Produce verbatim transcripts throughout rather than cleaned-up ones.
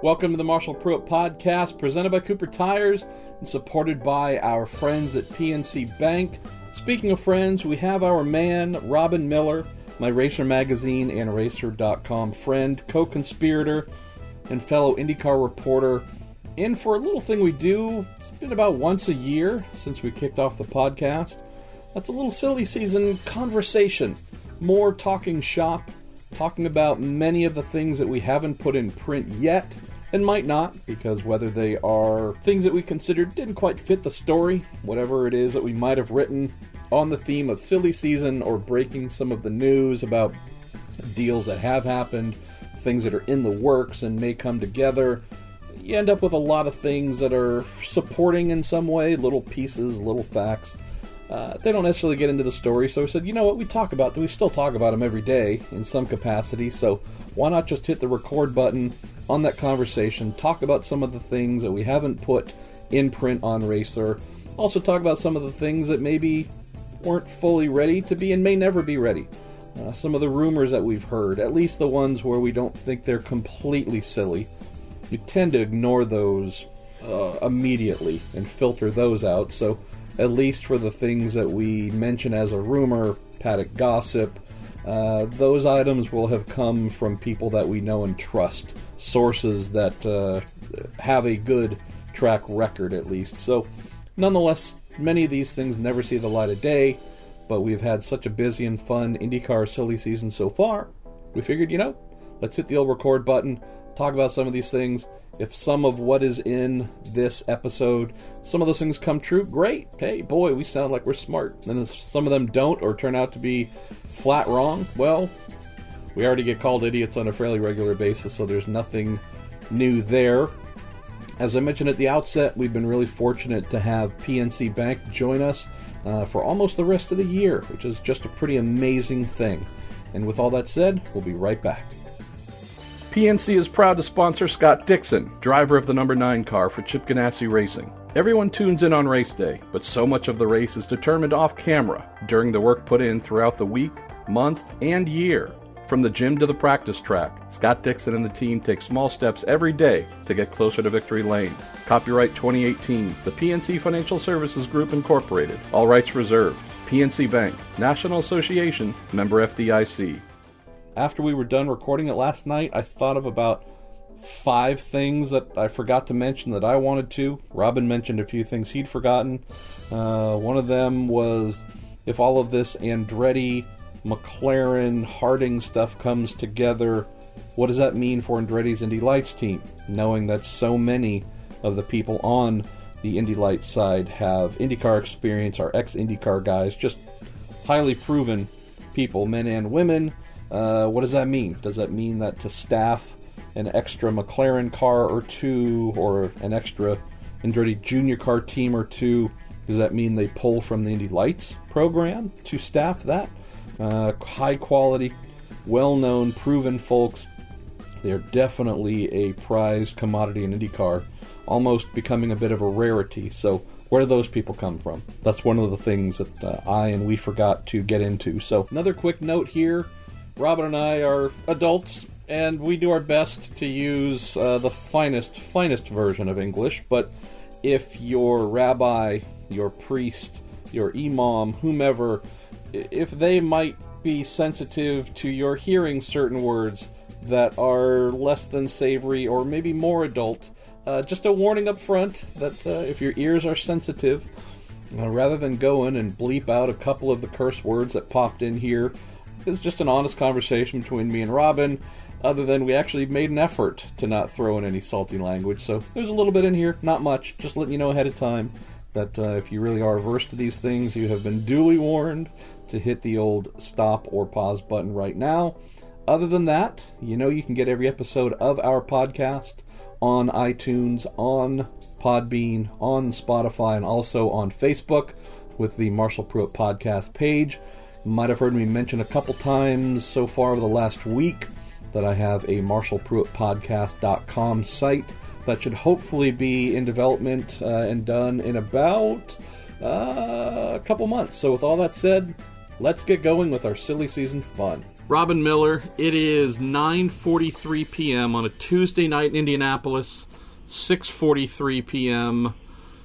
Welcome to the Marshall Pruitt Podcast, presented by Cooper Tires and supported by our friends at P N C Bank. Speaking of friends, we have our man, Robin Miller, my Racer Magazine and Racer dot com friend, co-conspirator, and fellow IndyCar reporter, in for a little thing we do. It's been about once a year since we kicked off the podcast. That's a little silly season conversation. More talking shop, talking about many of the things that we haven't put in print yet, and might not, because whether they are things that we considered didn't quite fit the story, whatever it is that we might have written on the theme of silly season, or breaking some of the news about deals that have happened, things that are in the works and may come together, you end up with a lot of things that are supporting in some way, little pieces, little facts. Uh, they don't necessarily get into the story, so we said, you know what, we talk about them, we still talk about them every day in some capacity, so why not just hit the record button on that conversation, talk about some of the things that we haven't put in print on Racer, also talk about some of the things that maybe weren't fully ready to be and may never be ready. Uh, some of the rumors that we've heard, at least the ones where we don't think they're completely silly, we tend to ignore those uh, immediately and filter those out, so at least for the things that we mention as a rumor, paddock gossip, uh, those items will have come from people that we know and trust, sources that uh, have a good track record at least. So, nonetheless, many of these things never see the light of day, but we've had such a busy and fun IndyCar silly season so far, we figured, you know, let's hit the old record button, talk about some of these things. If some of what is in this episode, some of those things come true, great. Hey, boy, we sound like we're smart. And if some of them don't or turn out to be flat wrong, well, we already get called idiots on a fairly regular basis, so there's nothing new there. As I mentioned at the outset, we've been really fortunate to have P N C Bank join us uh, for almost the rest of the year, which is just a pretty amazing thing. And with all that said, we'll be right back. P N C is proud to sponsor Scott Dixon, driver of the number nine car for Chip Ganassi Racing. Everyone tunes in on race day, but so much of the race is determined off camera during the work put in throughout the week, month, and year. From the gym to the practice track, Scott Dixon and the team take small steps every day to get closer to victory lane. Copyright twenty eighteen, the P N C Financial Services Group Incorporated. All rights reserved. P N C Bank, National Association, member F D I C. After we were done recording it last night, I thought of about five things that I forgot to mention that I wanted to. Robin mentioned a few things he'd forgotten. Uh, one of them was, if all of this Andretti, McLaren, Harding stuff comes together, what does that mean for Andretti's Indy Lights team? Knowing that so many of the people on the Indy Lights side have IndyCar experience, are ex-IndyCar guys, just highly proven people, men and women. Uh, what does that mean? Does that mean that to staff an extra McLaren car or two, or an extra Andretti Junior car team or two, does that mean they pull from the Indy Lights program to staff that? Uh, high quality, well-known, proven folks. They're definitely a prized commodity in IndyCar, almost becoming a bit of a rarity. So where do those people come from? That's one of the things that uh, I and we forgot to get into. So another quick note here. Robin and I are adults, and we do our best to use uh, the finest, finest version of English, but if your rabbi, your priest, your imam, whomever, if they might be sensitive to your hearing certain words that are less than savory or maybe more adult, uh, just a warning up front that uh, if your ears are sensitive, uh, rather than go in and bleep out a couple of the curse words that popped in here, it's just an honest conversation between me and Robin, other than we actually made an effort to not throw in any salty language. So there's a little bit in here, not much, just letting you know ahead of time that uh, if you really are averse to these things, you have been duly warned to hit the old stop or pause button right now. Other than that, you know you can get every episode of our podcast on iTunes, on Podbean, on Spotify, and also on Facebook with the Marshall Pruitt Podcast page. You might have heard me mention a couple times so far over the last week that I have a Marshall Pruitt Podcast dot com site that should hopefully be in development uh, and done in about uh, a couple months. So with all that said, let's get going with our silly season fun. Robin Miller, it is nine forty-three p.m. on a Tuesday night in Indianapolis, six forty-three p.m.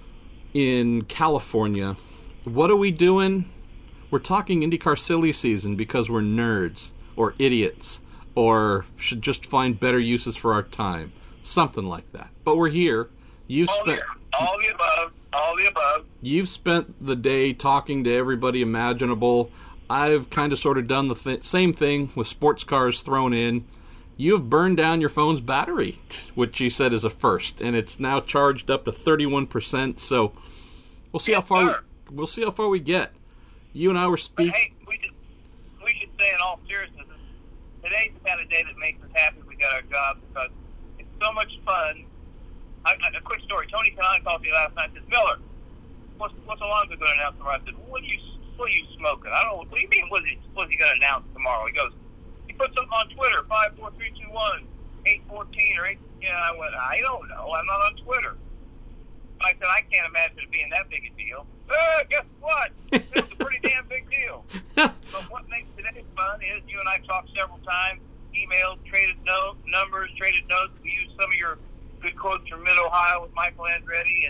in California. What are we doing? We're talking IndyCar silly season because we're nerds or idiots or should just find better uses for our time. Something like that. But we're here. You've all spent the, all the above. All the above. You've spent the day talking to everybody imaginable. I've kind of sort of done the th- same thing with sports cars thrown in. You've burned down your phone's battery, which you said is a first, and it's now charged up to thirty-one percent. So we'll see yes, how far sir. we, we'll see how far we get. You and I were speaking. Hey, we should we should say in all seriousness, today's the kind of day that makes us happy we got our job because it's so much fun. I, I, a quick story: Tony Kanaan called me last night and said, "Miller, what's what's Alonso going to announce tomorrow?" I said, "What are you what are you smoking? I don't know. What do you mean? What's he what's he going to announce tomorrow?" He goes, "He put something on Twitter: five, four, three, two, one, eight, fourteen, or eight." Yeah, I went, "I don't know. I'm not on Twitter." I said, "I can't imagine it being that big a deal." Uh, guess what? It was a pretty damn big deal. But what makes today fun is you and I talked several times, emailed, traded notes, numbers, traded notes. We used some of your good quotes from Mid-Ohio with Michael Andretti, and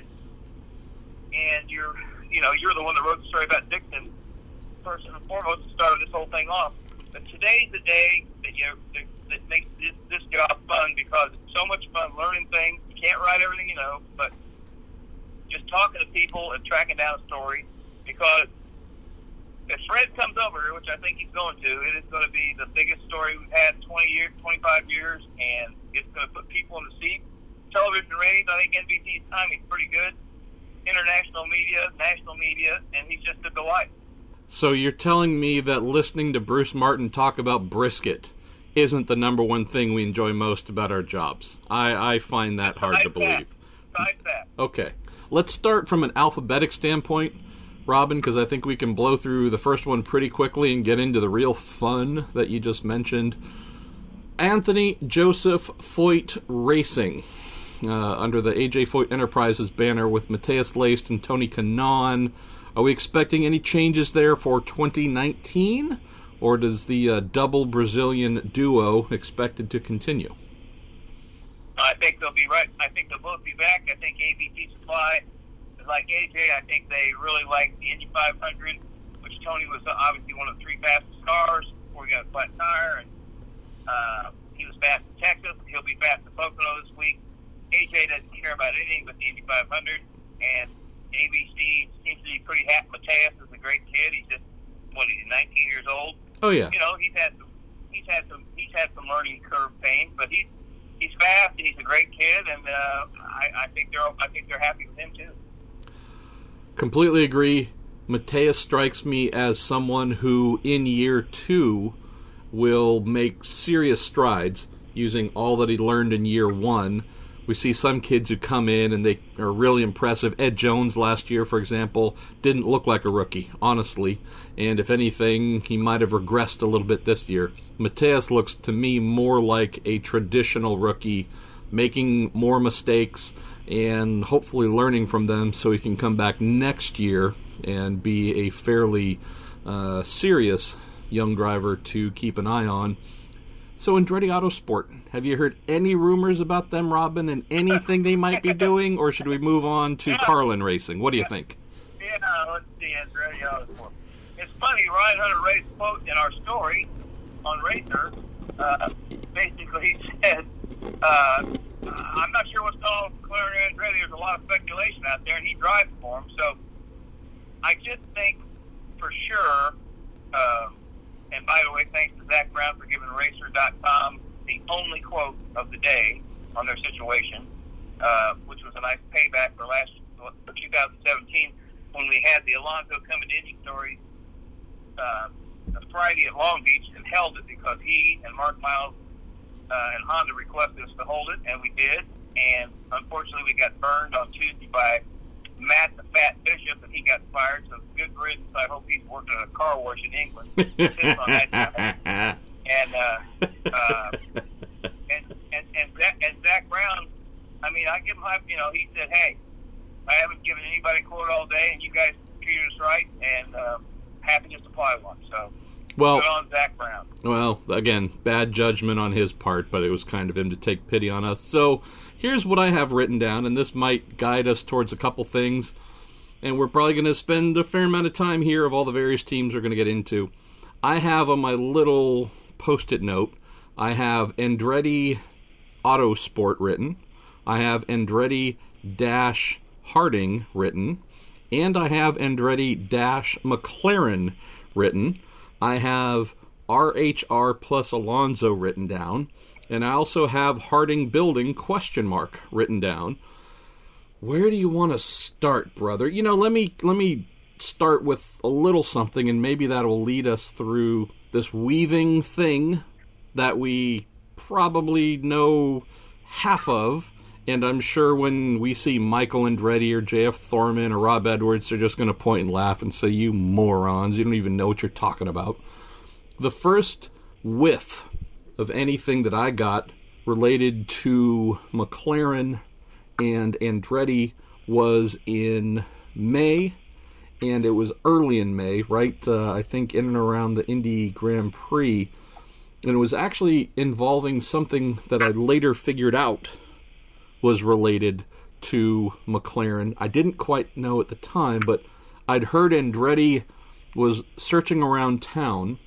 and you're, you know, you're the one that wrote the story about Dixon, first and foremost, that started this whole thing off. But today's the day that you that, that makes this, this job fun because it's so much fun learning things. You can't write everything you know, but just talking to people and tracking down a story, because if Fred comes over here, which I think he's going to, it is going to be the biggest story we've had in twenty years, twenty-five years, and it's going to put people in the seat. Television ratings, I think N B C's timing's pretty good. International media, national media, and he's just a delight. So you're telling me that listening to Bruce Martin talk about brisket isn't the number one thing we enjoy most about our jobs? I, I find that hard Besides to believe. That. Besides that. Okay. Let's start from an alphabetic standpoint, Robin, because I think we can blow through the first one pretty quickly and get into the real fun that you just mentioned. Anthony Joseph Foyt Racing, uh, under the A J Foyt Enterprises banner with Matthias Layst and Tony Kanaan. Are we expecting any changes there for twenty nineteen, or does the uh, double Brazilian duo expected to continue? I think they'll be right. I think they'll both be back. I think A B T Supply, like A J, I think they really like the Indy five hundred, which Tony was obviously one of the three fastest cars before he got a flat tire, and uh, he was fast in Texas. He'll be fast in Pocono this week. A J doesn't care about anything but the Indy five hundred, and A B C seems to be pretty happy. Matthias is a great kid. He's just what he's nineteen years old. Oh yeah. You know, he's had some, he's had some, he's had some learning curve pain, but he's he's fast. And he's a great kid, and uh, I, I think they're I think they're happy with him too. Completely agree. Matthias strikes me as someone who, in year two, will make serious strides using all that he learned in year one. We see some kids who come in and they are really impressive. Ed Jones last year, for example, didn't look like a rookie, honestly. And if anything, he might have regressed a little bit this year. Matthias looks to me more like a traditional rookie, making more mistakes and hopefully learning from them so he can come back next year and be a fairly uh, serious young driver to keep an eye on. So Andretti Autosport, have you heard any rumors about them, Robin, and anything they might be doing, or should we move on to yeah. Carlin Racing? What do you think? Yeah, let's see, Andretti Autosport. It's funny, Ryan Hunter Ray's quote in our story on Racer, uh, basically he said, uh, I'm not sure what's going on with Claire Andretti. There's a lot of speculation out there, and he drives for him. So I just think for sure, uh, and by the way, thanks to Zach Brown for giving Racer dot com the only quote of the day on their situation, uh, which was a nice payback for last for two thousand seventeen when we had the Alonso coming to Indy story uh, Friday at Long Beach and held it because he and Mark Miles uh, and Honda requested us to hold it, and we did. And unfortunately, we got burned on Tuesday by Matt the Fat Bishop, and he got fired. So good riddance. I hope he's working at a car wash in England. on that guy. And uh, uh, and and and Zach, and Zach Brown. I mean, I give him hype. You know, he said, "Hey, I haven't given anybody a quote all day, and you guys treated us right, and uh, happy to supply one." So Well, Good on Zach Brown. Well, again, bad judgment on his part, but it was kind of him to take pity on us. So here's what I have written down, and this might guide us towards a couple things. And we're probably going to spend a fair amount of time here of all the various teams we're going to get into. I have on my little Post-it note, I have Andretti Autosport written. I have Andretti Dash Harding written. And I have Andretti Dash McLaren written. I have R H R plus Alonso written down. And I also have Harding Building question mark written down. Where do you want to start, brother? You know, let me let me start with a little something, and maybe that will lead us through this weaving thing that we probably know half of. And I'm sure when we see Michael Andretti or J F Thorman or Rob Edwards, they're just going to point and laugh and say, you morons, you don't even know what you're talking about. The first whiff of anything that I got related to McLaren and Andretti was in May, and it was early in May, right? Uh, I think in and around the Indy Grand Prix, and it was actually involving something that I later figured out was related to McLaren. I didn't quite know at the time, but I'd heard Andretti was searching around town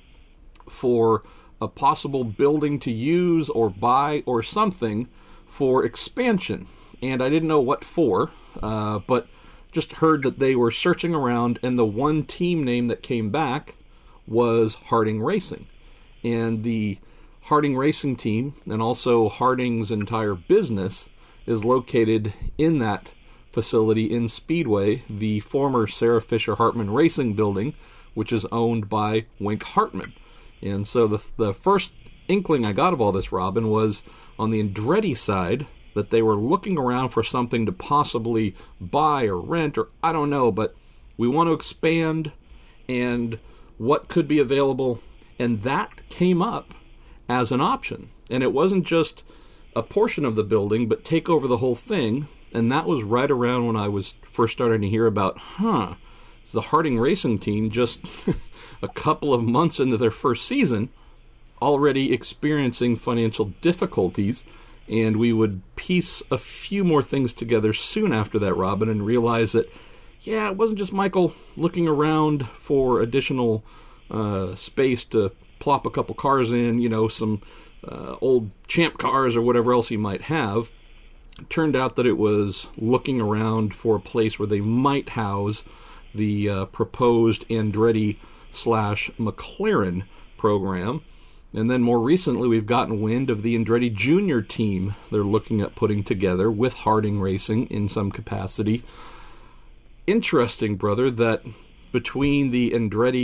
for a possible building to use or buy or something for expansion. And I didn't know what for, uh, but just heard that they were searching around, and the one team name that came back was Harding Racing. And the Harding Racing team, and also Harding's entire business, is located in that facility in Speedway, the former Sarah Fisher Hartman Racing building, which is owned by Wink Hartman. And so the the first inkling I got of all this, Robin, was on the Andretti side that they were looking around for something to possibly buy or rent, or I don't know, but we want to expand and what could be available. And that came up as an option. And it wasn't just a portion of the building, but take over the whole thing. And that was right around when I was first starting to hear about, huh, is the Harding Racing team just a couple of months into their first season already experiencing financial difficulties? And we would piece a few more things together soon after that, Robin, and realize that, yeah, it wasn't just Michael looking around for additional uh, space to plop a couple cars in, you know, some uh, old champ cars or whatever else he might have. It turned out that it was looking around for a place where they might house the uh, proposed Andretti slash McLaren program. And then more recently, we've gotten wind of the Andretti Junior team they're looking at putting together with Harding Racing in some capacity. Interesting, brother, that between the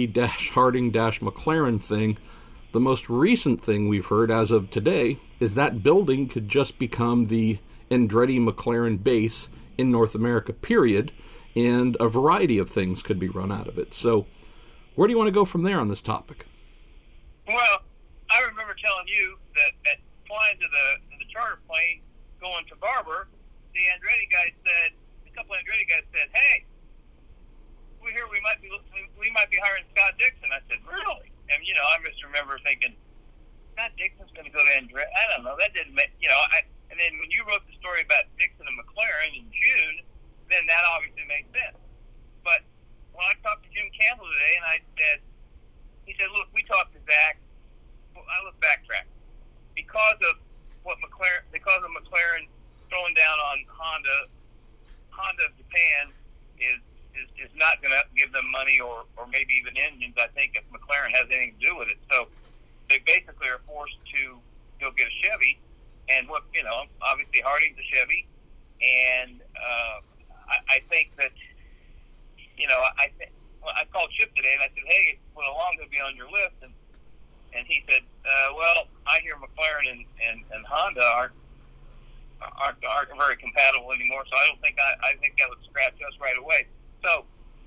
Andretti-Harding-McLaren thing, the most recent thing we've heard as of today is that building could just become the Andretti-McLaren base in North America, period, and a variety of things could be run out of it. So where do you want to go from there on this topic? Well, I remember telling you that at flying to the to the charter plane going to Barber, the Andretti guy said, a couple of Andretti guys said, "Hey, we hear we might be we might be hiring Scott Dixon." I said, "Really?" And you know, I just remember thinking, Scott Dixon's going to go to Andretti. I don't know. That didn't make you know. I, and then when you wrote the story about Dixon and McLaren in June, then that obviously made sense. But when I talked to Jim Campbell today, and I said, he said, "Look, we talked to Zach." I look backtrack because of what McLaren, because of McLaren throwing down on Honda. Honda of Japan is is, is not going to give them money or, or maybe even engines. I think if McLaren has anything to do with it, so they basically are forced to go get a Chevy. And what you know, obviously Harding's a Chevy, and uh, I, I think that you know, I th- well, I called Chip today and I said, "Hey, will Alonso be on your list?" And And he said, uh, well, I hear McLaren and, and, and Honda aren't, aren't aren't very compatible anymore, so I don't think I, I think that would scratch us right away. So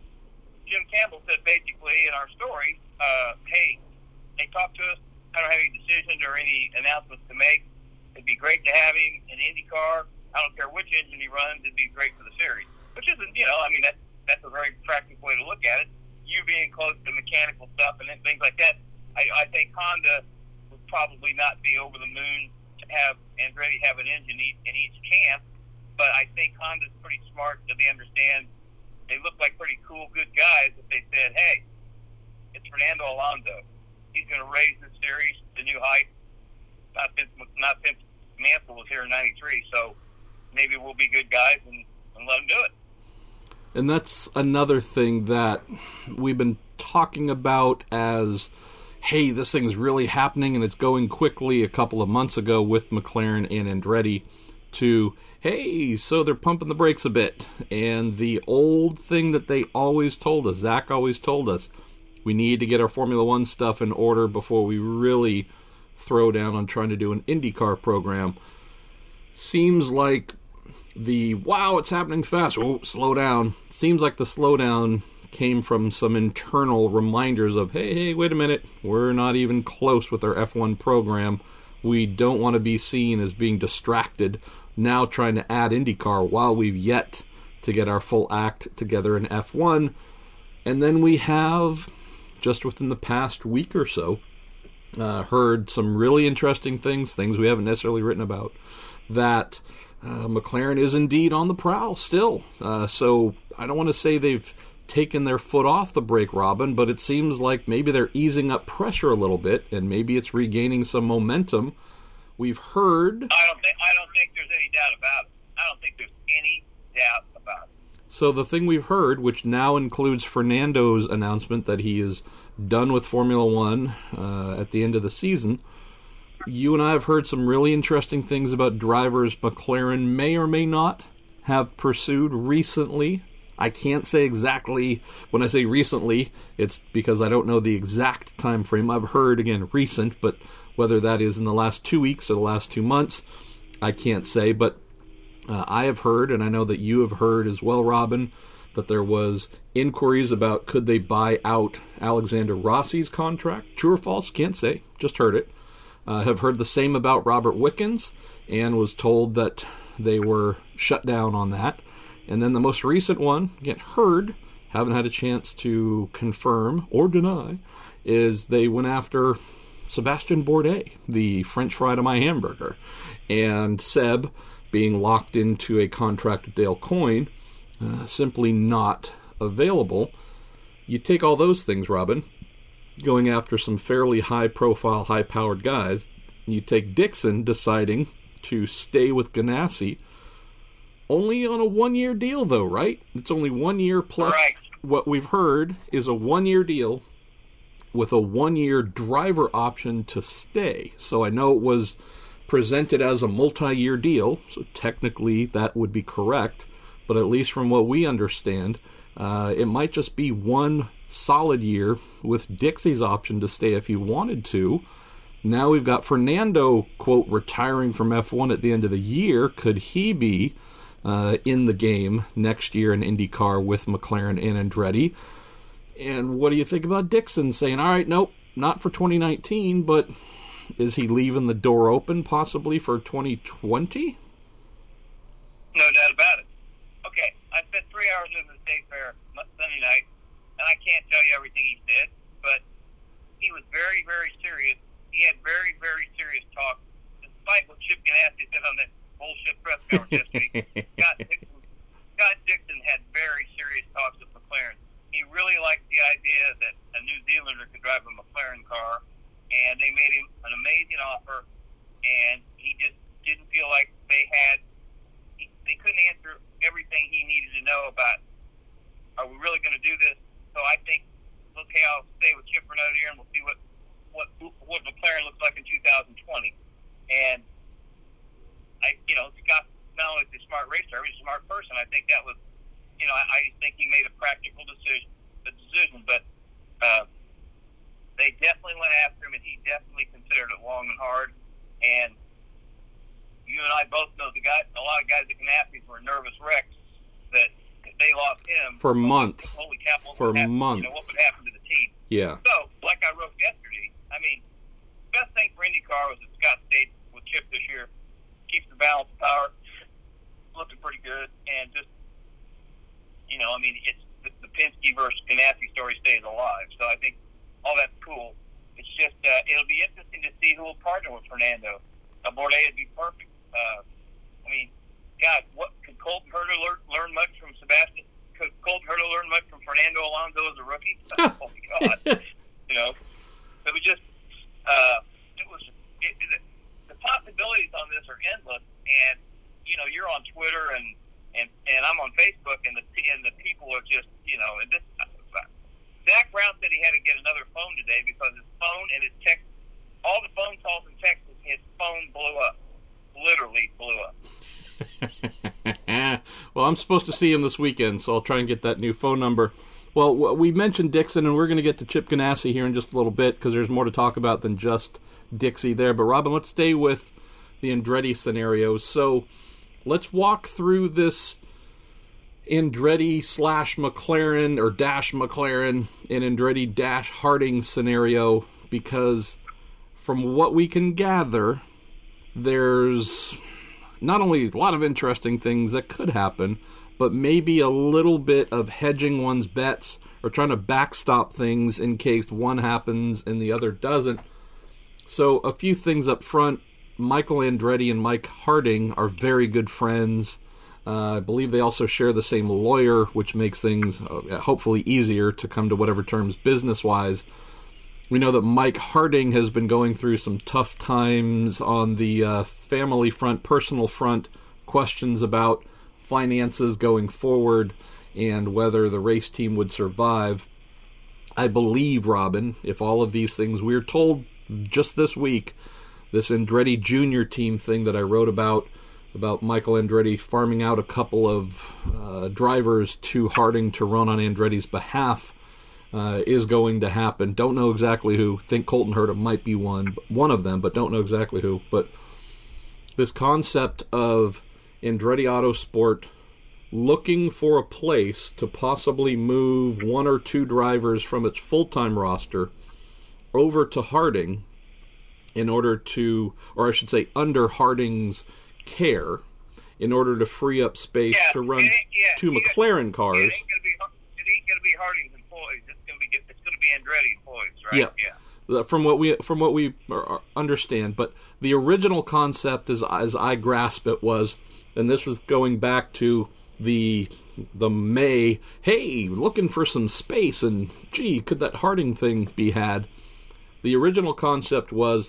Jim Campbell said basically in our story, uh, hey, they talked to us. I don't have any decisions or any announcements to make. It'd be great to have him in IndyCar. I don't care which engine he runs. It'd be great for the series. Which isn't, you know, I mean, that's, that's a very practical way to look at it. You being close to mechanical stuff and things like that, I, I think Honda would probably not be over the moon to have Andretti have an engine in each camp, but I think Honda's pretty smart that they understand they look like pretty cool, good guys if they said, hey, it's Fernando Alonso. He's going to raise the series to new heights. Not since, not since Mansell was here in ninety-three, so maybe we'll be good guys and, and let them do it. And that's another thing that we've been talking about as, hey, this thing's really happening and it's going quickly a couple of months ago with McLaren and Andretti to, hey, so they're pumping the brakes a bit. And the old thing that they always told us, Zach always told us, we need to get our Formula One stuff in order before we really throw down on trying to do an IndyCar program. Seems like the, wow, it's happening fast, oh, slow down. Seems like the slowdown came from some internal reminders of, hey, hey, wait a minute, we're not even close with our F one program. We don't want to be seen as being distracted now trying to add IndyCar while we've yet to get our full act together in F one. And then we have, just within the past week or so, uh, heard some really interesting things, things we haven't necessarily written about, that uh, McLaren is indeed on the prowl still. Uh, so I don't want to say they've taken their foot off the brake, Robin, but it seems like maybe they're easing up pressure a little bit, and maybe it's regaining some momentum. We've heard... I don't think, I don't think there's any doubt about it. I don't think there's any doubt about it. So the thing we've heard, which now includes Fernando's announcement that he is done with Formula One uh, at the end of the season, you and I have heard some really interesting things about drivers McLaren may or may not have pursued recently. I can't say exactly, when I say recently, it's because I don't know the exact time frame. I've heard, again, recent, but whether that is in the last two weeks or the last two months, I can't say. But uh, I have heard, and I know that you have heard as well, Robin, that there was inquiries about could they buy out Alexander Rossi's contract. True or false? Can't say. Just heard it. Uh, have heard the same about Robert Wickens, and was told that they were shut down on that. And then the most recent one, again, heard, haven't had a chance to confirm or deny, is they went after Sebastian Bourdais, the French fry to my hamburger. And Seb, being locked into a contract with Dale Coyne, uh, simply not available. You take all those things, Robin, going after some fairly high-profile, high-powered guys. You take Dixon deciding to stay with Ganassi, only on a one-year deal, though, right? It's only one year plus right. What we've heard is a one-year deal with a one-year driver option to stay. So I know it was presented as a multi-year deal, so technically that would be correct. But at least from what we understand, uh, it might just be one solid year with Dixie's option to stay if he wanted to. Now we've got Fernando, quote, retiring from F one at the end of the year. Could he be Uh, in the game next year in IndyCar with McLaren and Andretti? And what do you think about Dixon saying, all right, nope, not for twenty nineteen, but is he leaving the door open possibly for twenty twenty? No doubt about it. Okay, I spent three hours in the State Fair Sunday night, and I can't tell you everything he said, but he was very, very serious. He had very, very serious talk, despite what Chip Ganassi said on that bullshit press conference this week. Scott Dixon, Scott Dixon had very serious talks with McLaren. He really liked the idea that a New Zealander could drive a McLaren car, and they made him an amazing offer, and he just didn't feel like they had, he, they couldn't answer everything he needed to know about, are we really going to do this? So I think, okay, I'll stay with Chip for another year, and we'll see what, what, what McLaren looks like in two thousand twenty. And I, you know, Scott not only is a smart racer, he's a smart person. I think that was, you know, I, I just think he made a practical decision. The decision, but uh, they definitely went after him, and he definitely considered it long and hard. And you and I both know the guy. A lot of guys at Ganassi were nervous wrecks that if they lost him for months. Holy cow! What For would happen, months, you know, what would happen to the team? Yeah. So, like I wrote yesterday, I mean, the best thing for IndyCar was that Scott stayed with Chip this year. Keeps the balance of power looking pretty good, and just, you know, I mean, it's the, the Penske versus Ganassi story stays alive. So I think all that's cool. It's just uh, it'll be interesting to see who will partner with Fernando. Uh, Bourdais would be perfect. Uh, I mean, God, what could Colton Herta learn, learn much from Sebastian? Could Colton Herta learn much from Fernando Alonso as a rookie? Oh my God! You know, it was just uh, it was it, it, the possibilities on this are endless. And you know, you're on Twitter and and, and I'm on Facebook, and the and the people are just you know. And this Zach Brown said he had to get another phone today because his phone and his text, all the phone calls and texts, his phone blew up. Literally blew up. Well, I'm supposed to see him this weekend, so I'll try and get that new phone number. Well, we mentioned Dixon, and we're going to get to Chip Ganassi here in just a little bit because there's more to talk about than just Dixie there. But, Robin, let's stay with the Andretti scenario. So let's walk through this Andretti slash McLaren or dash McLaren and Andretti dash Harding scenario, because from what we can gather, there's not only a lot of interesting things that could happen, but maybe a little bit of hedging one's bets or trying to backstop things in case one happens and the other doesn't. So a few things up front. Michael Andretti and Mike Harding are very good friends. Uh, I believe they also share the same lawyer, which makes things uh, hopefully easier to come to whatever terms business-wise. We know that Mike Harding has been going through some tough times on the uh, family front, personal front, questions about finances going forward and whether the race team would survive. I believe, Robin, if all of these things, we were told just this week, this Andretti Junior team thing that I wrote about, about Michael Andretti farming out a couple of uh, drivers to Harding to run on Andretti's behalf, uh, is going to happen. Don't know exactly who. Think Colton Herta might be one, one of them, but don't know exactly who. But this concept of Andretti Autosport looking for a place to possibly move one or two drivers from its full-time roster over to Harding in order to, or I should say under Harding's care, in order to free up space yeah, to run yeah, two yeah, McLaren cars. Yeah, it ain't gonna be, it ain't gonna be Harding's employees. It's gonna be it's gonna be Andretti employees, right? Yeah. yeah. From what we from what we understand, but the original concept, as as I grasp it, was, and this is going back to the the May. Hey, looking for some space, and gee, could that Harding thing be had? The original concept was,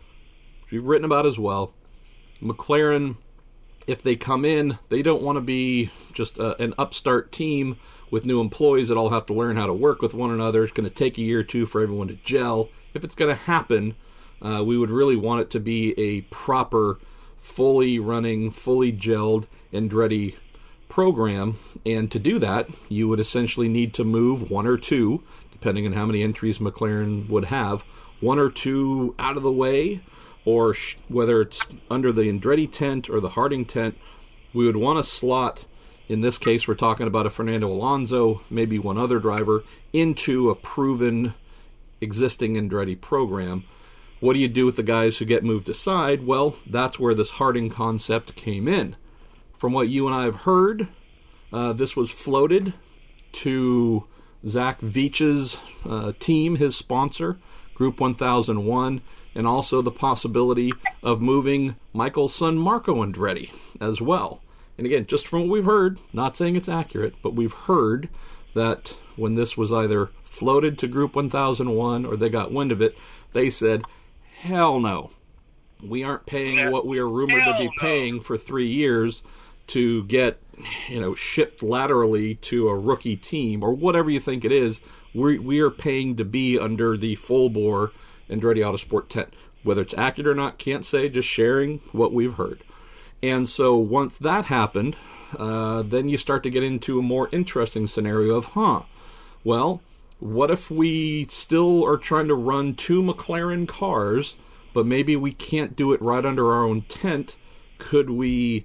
which we've written about as well, McLaren, if they come in, they don't want to be just a, an upstart team with new employees that all have to learn how to work with one another. It's going to take a year or two for everyone to gel. If it's going to happen, uh, we would really want it to be a proper, fully running, fully gelled Andretti program. And to do that, you would essentially need to move one or two, depending on how many entries McLaren would have, one or two out of the way, or sh- whether it's under the Andretti tent or the Harding tent. We would want to slot, in this case we're talking about a Fernando Alonso, maybe one other driver, into a proven existing Andretti program. What do you do with the guys who get moved aside? Well, that's where this Harding concept came in. From what you and I have heard, uh, this was floated to Zach Veach's uh, team, his sponsor, Group one thousand one, and also the possibility of moving Michael's son Marco Andretti as well. And again, just from what we've heard, not saying it's accurate, but we've heard that when this was either floated to Group one thousand one or they got wind of it, they said, hell no. We aren't paying yeah. what we are rumored hell to be no. paying for three years to get, you know, shipped laterally to a rookie team or whatever you think it is. We we are paying to be under the full bore Andretti Autosport tent. Whether it's accurate or not, can't say, just sharing what we've heard. And so once that happened, uh, then you start to get into a more interesting scenario of, huh, well, what if we still are trying to run two McLaren cars, but maybe we can't do it right under our own tent? Could we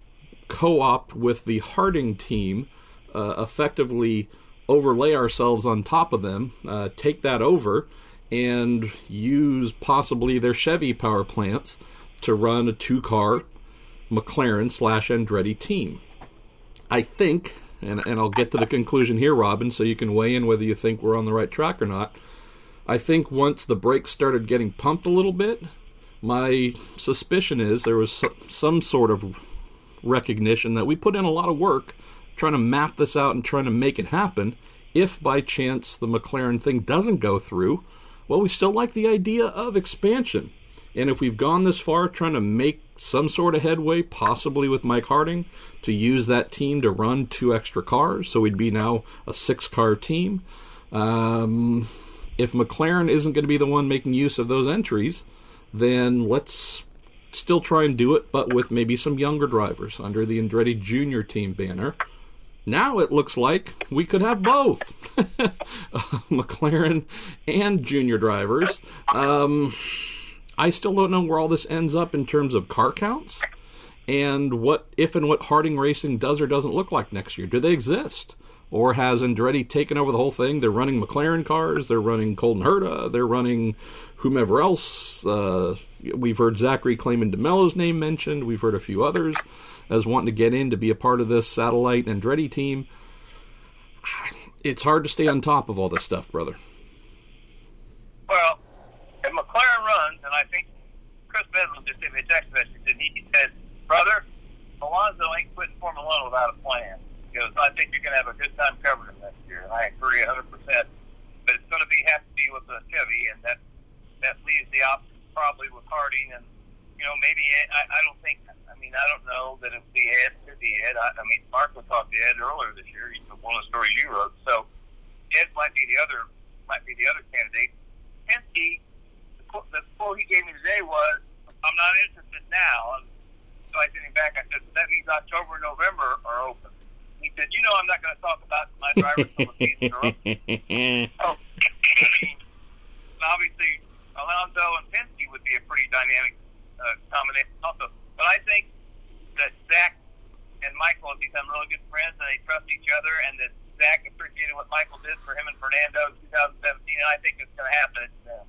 co-op with the Harding team, uh, effectively overlay ourselves on top of them, uh, take that over, and use possibly their Chevy power plants to run a two-car McLaren slash Andretti team? I think, and, and I'll get to the conclusion here, Robin, so you can weigh in whether you think we're on the right track or not, I think once the brakes started getting pumped a little bit, my suspicion is there was some sort of recognition that we put in a lot of work trying to map this out and trying to make it happen. If by chance the McLaren thing doesn't go through, well, we still like the idea of expansion. And if we've gone this far trying to make some sort of headway, possibly with Mike Harding, to use that team to run two extra cars, so we'd be now a six-car team. Um, if McLaren isn't going to be the one making use of those entries, then let's still try and do it, but with maybe some younger drivers under the Andretti Junior Team banner. Now it looks like we could have both, McLaren and junior drivers. Um, I still don't know where all this ends up in terms of car counts and what if and what Harding Racing does or doesn't look like next year. Do they exist? Or has Andretti taken over the whole thing? They're running McLaren cars, they're running Colton Herta, they're running whomever else. Uh, we've heard Zachary Clayman DeMello's name mentioned. We've heard a few others as wanting to get in to be a part of this satellite Andretti team. It's hard to stay on top of all this stuff, brother. Well, if McLaren runs, and I think Chris Bedlam just sent me a text message, and he said, brother, Alonso ain't quitting Formula One without a plan. He goes, I think you're going to have a good time covering him next year. And I agree one hundred percent. But it's going to be have to be with a Chevy, and that that leaves the option probably with Harding. And, you know, maybe Ed, I, I don't think, I mean, I don't know that it would be Ed. It could be Ed. I, I mean, Mark would talk to Ed earlier this year. He's one of the stories you wrote. So Ed might be the other, might be the other candidate. Penske, the quote, the quote he gave me today was, I'm not interested now. And so I sent him back. I said, that means October and November are open. He said, you know, I'm not going to talk about my drivers until the season are open. So, I mean, obviously, Alonso and Penske would be a pretty dynamic uh, combination also. But I think that Zach and Michael have become really good friends, and they trust each other, and that Zach appreciated what Michael did for him and Fernando in two thousand seventeen, and I think it's going to happen. Yeah.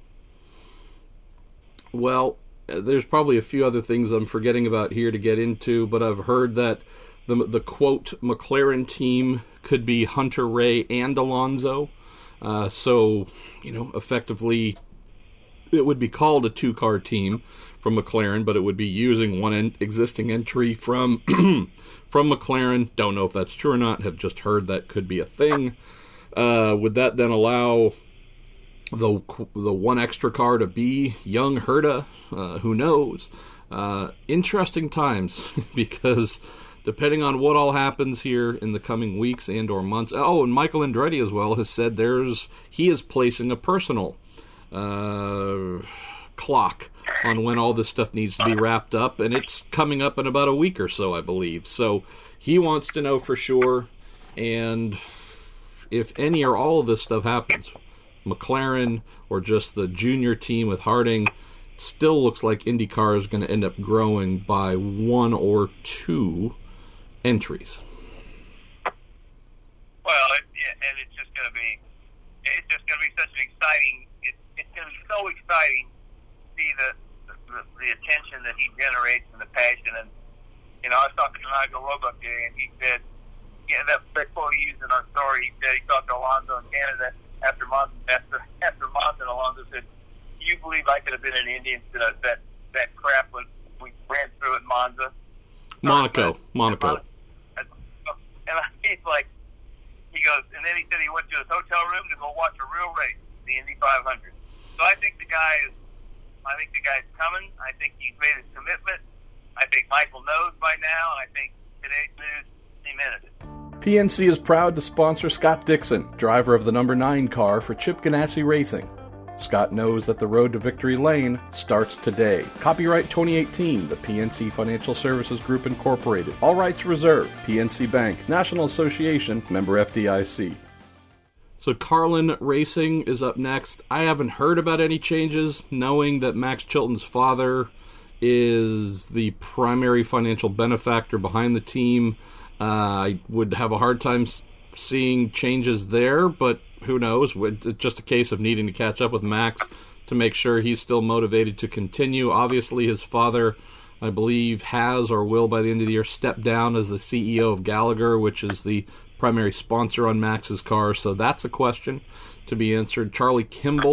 Well, there's probably a few other things I'm forgetting about here to get into, but I've heard that the the quote McLaren team could be Hunter Ray and Alonso. Uh, so, you know, effectively, it would be called a two-car team from McLaren, but it would be using one en- existing entry from from McLaren. Don't know if that's true or not. Have just heard that could be a thing. Uh, would that then allow the the one extra car to be young Herta? Uh, who knows? Uh, interesting times because depending on what all happens here in the coming weeks and or months. Oh, and Michael Andretti as well has said there's he is placing a personal uh, clock on when all this stuff needs to be wrapped up, and it's coming up in about a week or so, I believe. So he wants to know for sure, and if any or all of this stuff happens, McLaren or just the junior team with Harding, still looks like IndyCar is going to end up growing by one or two entries. Well, it, yeah, and it's just going to be, it's just going to be such an exciting, it, it's going to be so exciting to see the, the the attention that he generates and the passion. And, you know, I was talking to Nigel Roebuck today, and he said, yeah, that, that quote he used in our story, he said he talked to Alonso in Canada after Monza, after, after Monza, and Alonso said, do you believe I could have been an Indian instead of that, that crap when we ran through at Monza? Monaco. Monaco. And, and he's like, he goes, and then he said he went to his hotel room to go watch a real race, the Indy five hundred. So I think the guy is, I think the guy's coming. I think he's made his commitment. I think Michael knows by now, and I think today's news cemented it. P N C is proud to sponsor Scott Dixon, driver of the number nine car for Chip Ganassi Racing. Scott knows that the road to victory lane starts today. Copyright twenty eighteen, the P N C Financial Services Group Incorporated. All rights reserved. P N C Bank, National Association, member F D I C. So Carlin Racing is up next. I haven't heard about any changes, knowing that Max Chilton's father is the primary financial benefactor behind the team. Uh, I would have a hard time seeing changes there, but who knows? It's just a case of needing to catch up with Max to make sure he's still motivated to continue. Obviously, his father, I believe, has or will by the end of the year step down as the C E O of Gallagher, which is the primary sponsor on Max's car. So that's a question to be answered. Charlie Kimball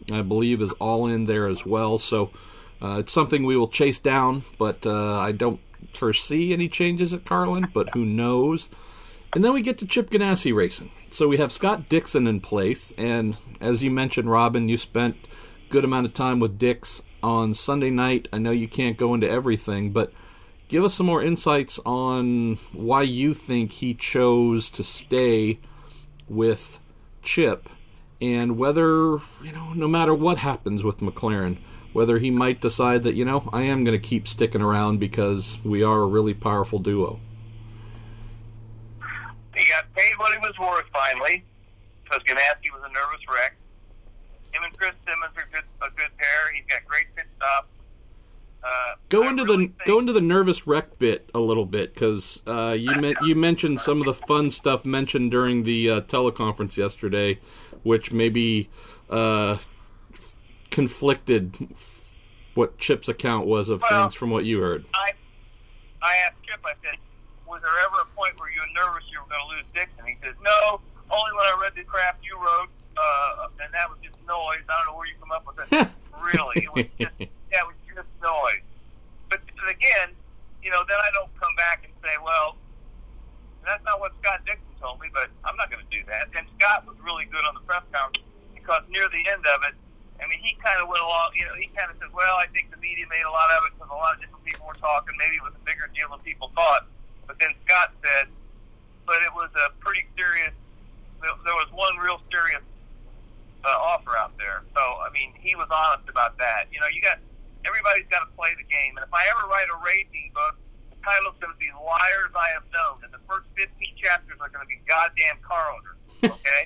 I believe, is all in there as well. So uh, it's something we will chase down, but uh, I don't foresee any changes at Carlin, but who knows. And then we get to Chip Ganassi racing. So we have Scott Dixon in place, and as you mentioned, Robin, you spent a good amount of time with Dix on Sunday night. I know you can't go into everything, but give us some more insights on why you think he chose to stay with Chip, and whether, you know, no matter what happens with McLaren, whether he might decide that, you know, I am going to keep sticking around because we are a really powerful duo. He got paid what he was worth finally, because Ganassi was a nervous wreck. Him and Chris Simmons are good, a good pair. He's got great pit stops. Uh, go I into really the think, go into the nervous wreck bit a little bit, because uh, you me- you mentioned some of the fun stuff mentioned during the uh, teleconference yesterday, which maybe uh, conflicted what Chip's account was of well, things from what you heard. I I asked Chip, I said, was there ever a point where you were nervous you were going to lose Dixon? He said, no, only when I read the crap you wrote, uh, and that was just noise. I don't know where you come up with it. Really, it was just, yeah, it was just noise. But, but again, you know, then I don't come back and say, well, that's not what Scott Dixon told me, but I'm not going to do that. And Scott was really good on the press conference, because near the end of it, I mean, he kind of went along, you know, he kind of said, well, I think the media made a lot of it because a lot of different people were talking. Maybe it was a bigger deal than people thought. But then Scott said, but it was a pretty serious, there was one real serious uh, offer out there. So, I mean, he was honest about that. You know, you got, everybody's got to play the game. And if I ever write a racing book, the title's going to be Liars I Have Known. And the first fifteen chapters are going to be goddamn car owners. Okay?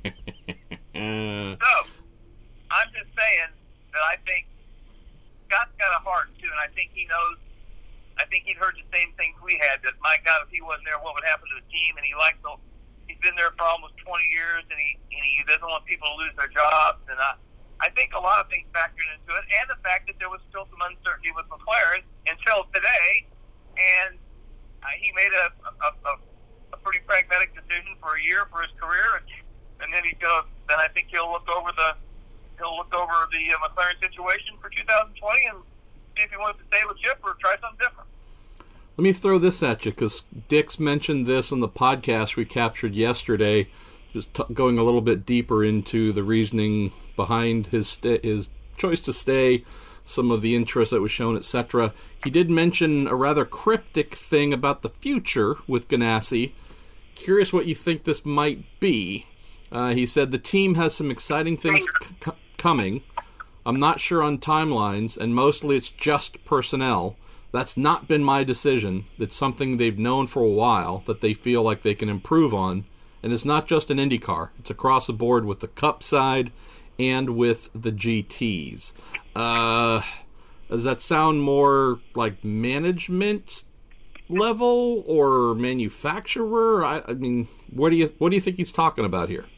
So, I'm just saying that I think Scott's got a heart, too, and I think he knows, I think he'd heard the same things we had, that, my God, if he wasn't there, what would happen to the team? And he likes the, he's been there for almost twenty years, and he and he doesn't want people to lose their jobs. And I, I think a lot of things factored into it, and the fact that there was still some uncertainty with McLaren until today, and uh, he made a, a, a, a pretty pragmatic decision for a year for his career, and, and then he goes, then I think he'll look over the, he'll look over the uh, McLaren situation for two thousand twenty and see if he wants to stay with Chip or try something different. Let me throw this at you, because Dix mentioned this on the podcast we captured yesterday, just t- going a little bit deeper into the reasoning behind his st- his choice to stay, some of the interest that was shown, et cetera. He did mention a rather cryptic thing about the future with Ganassi. Curious what you think this might be. Uh, he said the team has some exciting things c- coming. I'm not sure on timelines, and mostly it's just personnel. That's not been my decision. It's something they've known for a while that they feel like they can improve on. And it's not just an IndyCar. It's across the board with the Cup side and with the G Ts. Uh, does that sound more like management level or manufacturer? I, I mean, what do you what do you think he's talking about here?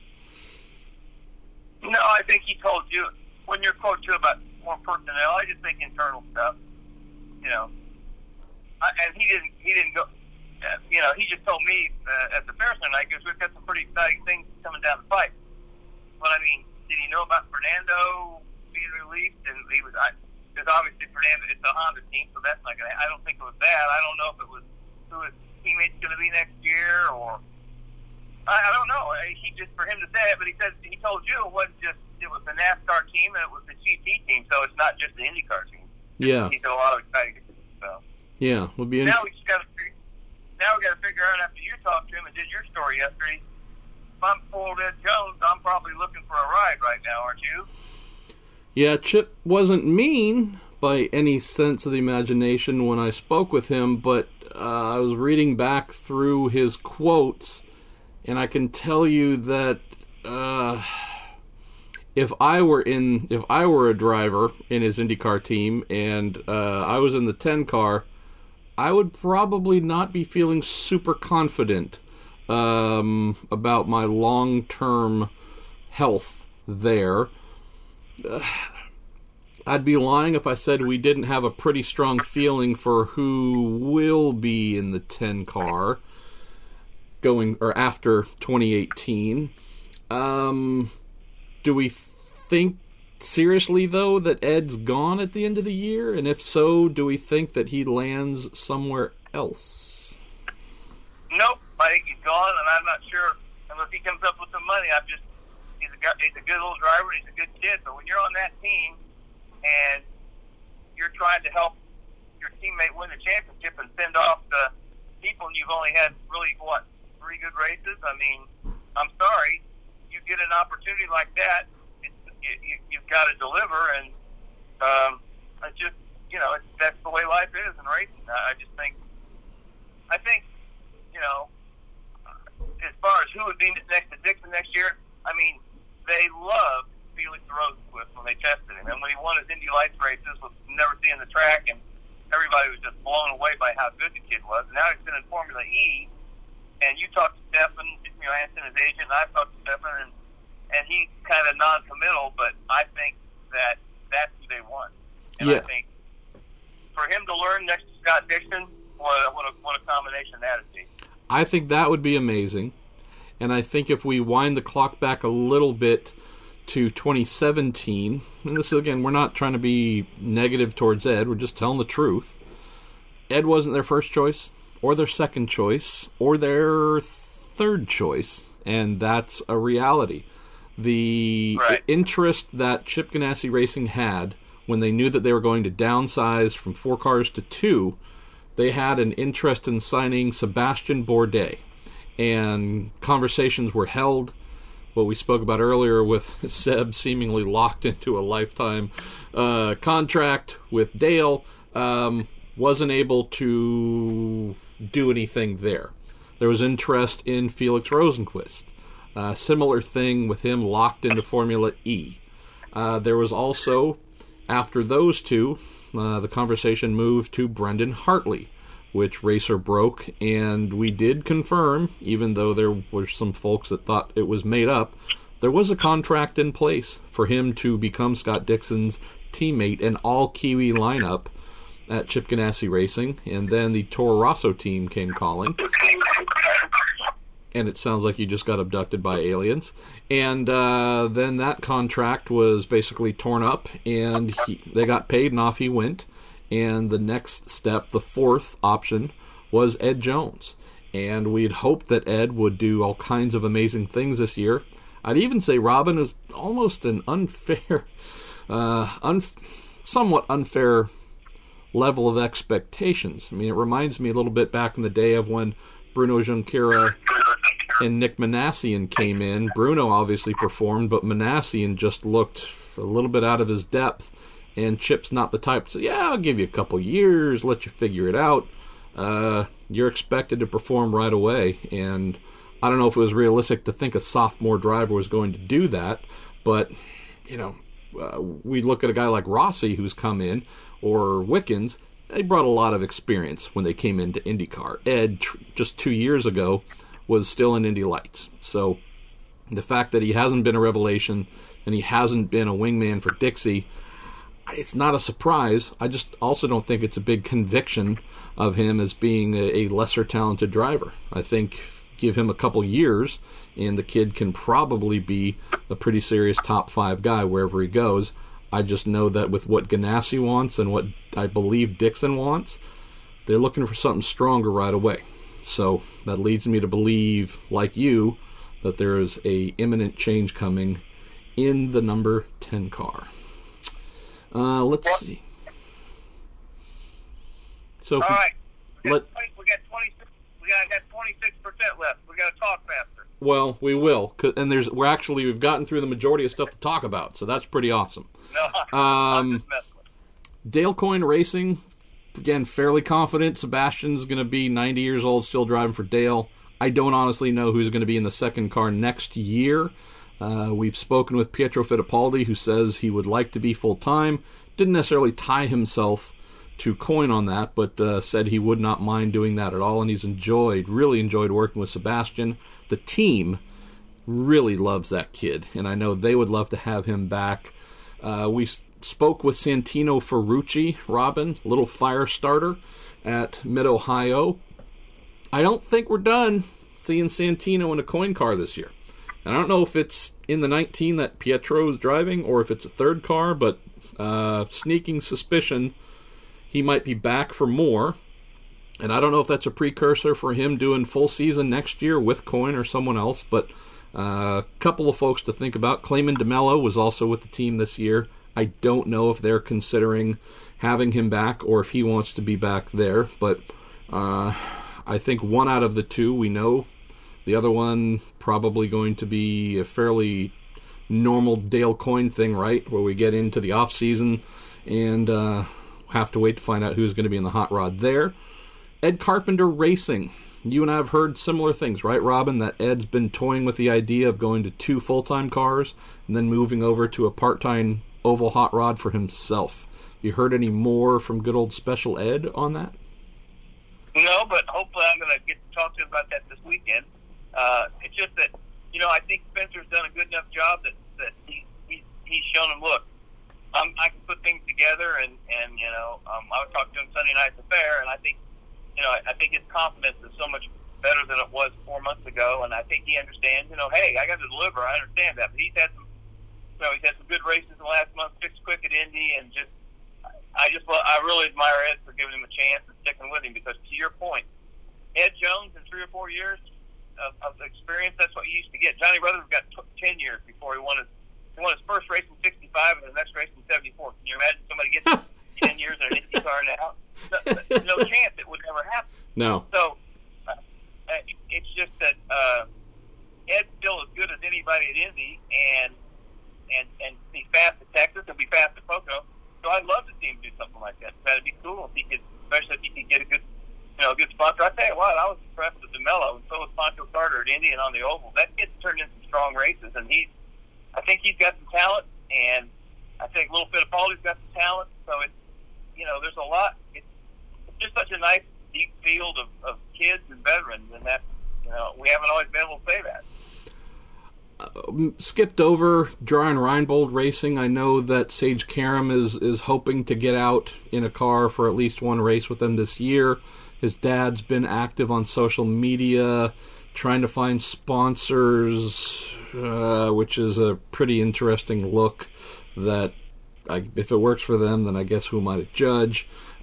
No, I think he told you, when you're quote you about more personnel, I just think internal stuff. You know, I, and he didn't. He didn't go. Uh, you know, he just told me uh, at the fair tonight, because we've got some pretty exciting things coming down the pipe. But I mean, did he know about Fernando being released? And he was, because obviously Fernando, it's a Honda team, so that's not gonna. I don't think it was that. I don't know if it was who his teammate's going to be next year, or I, I don't know. He just, for him to say it, but he said he told you it wasn't just. It was the NASCAR team and it was the G T team, so it's not just the IndyCar team. Yeah, he did a lot of exciting things. So yeah, would be. Now we just got to. Now we got to figure out, after you talked to him and did your story yesterday, if I'm full Ed Jones, I'm probably looking for a ride right now, aren't you? Yeah, Chip wasn't mean by any sense of the imagination when I spoke with him, but uh, I was reading back through his quotes, and I can tell you that uh, if I were in, if I were a driver in his IndyCar team and uh, I was in the ten car, I would probably not be feeling super confident um, about my long-term health there. Uh, I'd be lying if I said we didn't have a pretty strong feeling for who will be in the ten car going or after twenty eighteen. Um, do we think seriously, though, that Ed's gone at the end of the year? And if so, do we think that he lands somewhere else? Nope. I think he's gone, and I'm not sure unless he comes up with some money. I'm just he's a he's a good little driver. He's a good kid. But when you're on that team and you're trying to help your teammate win the championship and send off the people, and you've only had really what three good races. I mean, I'm sorry. You get an opportunity like that, it's, you, you, you've got to deliver, and um, I just you know it's, that's the way life is in racing. I, I just think I think you know. As far as who would be next to Dixon next year, I mean, they loved Felix Rosenquist when they tested him. And when he won his Indy Lights races with never seeing the track, and everybody was just blown away by how good the kid was. And now he's been in Formula E, and you talked to Stefan, you know, Anson, his agent, and I've talked to Stefan, and, and he's kind of non-committal, but I think that that's who they want. And yeah. I think for him to learn next to Scott Dixon, what a, what a, what a combination that would be. I think that would be amazing. And I think if we wind the clock back a little bit to twenty seventeen, and this, again, we're not trying to be negative towards Ed, we're just telling the truth. Ed wasn't their first choice, or their second choice, or their third choice, and that's a reality. The right. interest that Chip Ganassi Racing had when they knew that they were going to downsize from four cars to two, they had an interest in signing Sebastian Bourdais. And conversations were held, what we spoke about earlier with Seb seemingly locked into a lifetime uh, contract with Dale, um, wasn't able to do anything there. There was interest in Felix Rosenquist. Uh, similar thing with him locked into Formula E. Uh, there was also, after those two, uh, the conversation moved to Brendan Hartley, which Racer broke, and we did confirm, even though there were some folks that thought it was made up, there was a contract in place for him to become Scott Dixon's teammate and all Kiwi lineup at Chip Ganassi Racing, and then the Toro Rosso team came calling, and it sounds like he just got abducted by aliens, and uh, then that contract was basically torn up, and he, they got paid, and off he went. And the next step, the fourth option, was Ed Jones. And we'd hoped that Ed would do all kinds of amazing things this year. I'd even say Robin was almost an unfair, uh, un- somewhat unfair level of expectations. I mean, it reminds me a little bit back in the day of when Bruno Junqueira and Nick Manassian came in. Bruno obviously performed, but Manassian just looked a little bit out of his depth. And Chip's not the type to say, yeah, I'll give you a couple years, let you figure it out. Uh, you're expected to perform right away. And I don't know if it was realistic to think a sophomore driver was going to do that. But, you know, uh, we look at a guy like Rossi who's come in, or Wickens. They brought a lot of experience when they came into IndyCar. Ed, tr- just two years ago, was still in Indy Lights. So the fact that he hasn't been a revelation and he hasn't been a wingman for Dixie, it's not a surprise. I just also don't think it's a big conviction of him as being a, a lesser talented driver. I think give him a couple years and the kid can probably be a pretty serious top five guy wherever he goes. I just know that with what Ganassi wants and what I believe Dixon wants, they're looking for something stronger right away. So that leads me to believe, like you, that there is a imminent change coming in the number ten car. Uh, let's well, see. So, all we, right, we got, let, we got twenty-six. We got, got twenty-six percent left. We got to talk faster. Well, we will, and there's we're actually we've gotten through the majority of stuff to talk about, so that's pretty awesome. No, I'm just messing with it. Dale Coyne Racing, again, fairly confident Sebastian's going to be ninety years old, still driving for Dale. I don't honestly know who's going to be in the second car next year. Uh, we've spoken with Pietro Fittipaldi, who says he would like to be full-time. Didn't necessarily tie himself to Coyne on that, but uh, said he would not mind doing that at all, and he's enjoyed, really enjoyed working with Sebastian. The team really loves that kid, and I know they would love to have him back. Uh, we spoke with Santino Ferrucci, Robin, little fire starter at Mid-Ohio. I don't think we're done seeing Santino in a Coyne car this year. And I don't know if it's in the nineteen that Pietro is driving or if it's a third car, but uh, sneaking suspicion he might be back for more. And I don't know if that's a precursor for him doing full season next year with Coyne or someone else, but a uh, couple of folks to think about. Clayman DeMello was also with the team this year. I don't know if they're considering having him back or if he wants to be back there, but uh, I think one out of the two we know. The other one probably going to be a fairly normal Dale Coyne thing, right, where we get into the off-season and uh, have to wait to find out who's going to be in the hot rod there. Ed Carpenter Racing. You and I have heard similar things, right, Robin, that Ed's been toying with the idea of going to two full-time cars and then moving over to a part-time oval hot rod for himself. Have you heard any more from good old Special Ed on that? No, but hopefully I'm going to get to talk to him about that this weekend. Uh, it's just that, you know, I think Spencer's done a good enough job that, that he, he, he's shown him, look, um, I can put things together, and, and you know, um, I was talking to him Sunday night at the fair, and I think, you know, I, I think his confidence is so much better than it was four months ago, and I think he understands, you know, hey, I got to deliver, I understand that, but he's had some, you know, he's had some good races in the last month, six quick at Indy, and just, I just, I really admire Ed for giving him a chance and sticking with him, because to your point, Ed Jones in three or four years of, of experience, that's what you used to get. Johnny Rutherford got t- ten years before he won his, he won his first race in sixty-five and his next race in seventy-four. Can you imagine somebody gets ten years in an Indy car now? No, no chance it would ever happen. No. So uh, it's just that uh, Ed's still as good as anybody at Indy, and and and he's fast at Texas, he'll be fast at Pocono. So I'd love to see him do something like that. That'd be cool if he could, especially if he could get a good, you know, a good sponsor. I tell you what, I was impressed with DeMello, and so was Pancho Carter at Indy and on the Oval. That kid's turned in some strong races, and he's, I think he's got some talent, and I think Little Fittipaldi's got some talent. So it's, you know, there's a lot. It's, it's just such a nice, deep field of, of kids and veterans, and that, you know, we haven't always been able to say that. Uh, skipped over Brian Reinbold Racing. I know that Sage Karam is, is hoping to get out in a car for at least one race with them this year. His dad's been active on social media, trying to find sponsors, uh, which is a pretty interesting look that, I, if it works for them, then I guess who am I to judge?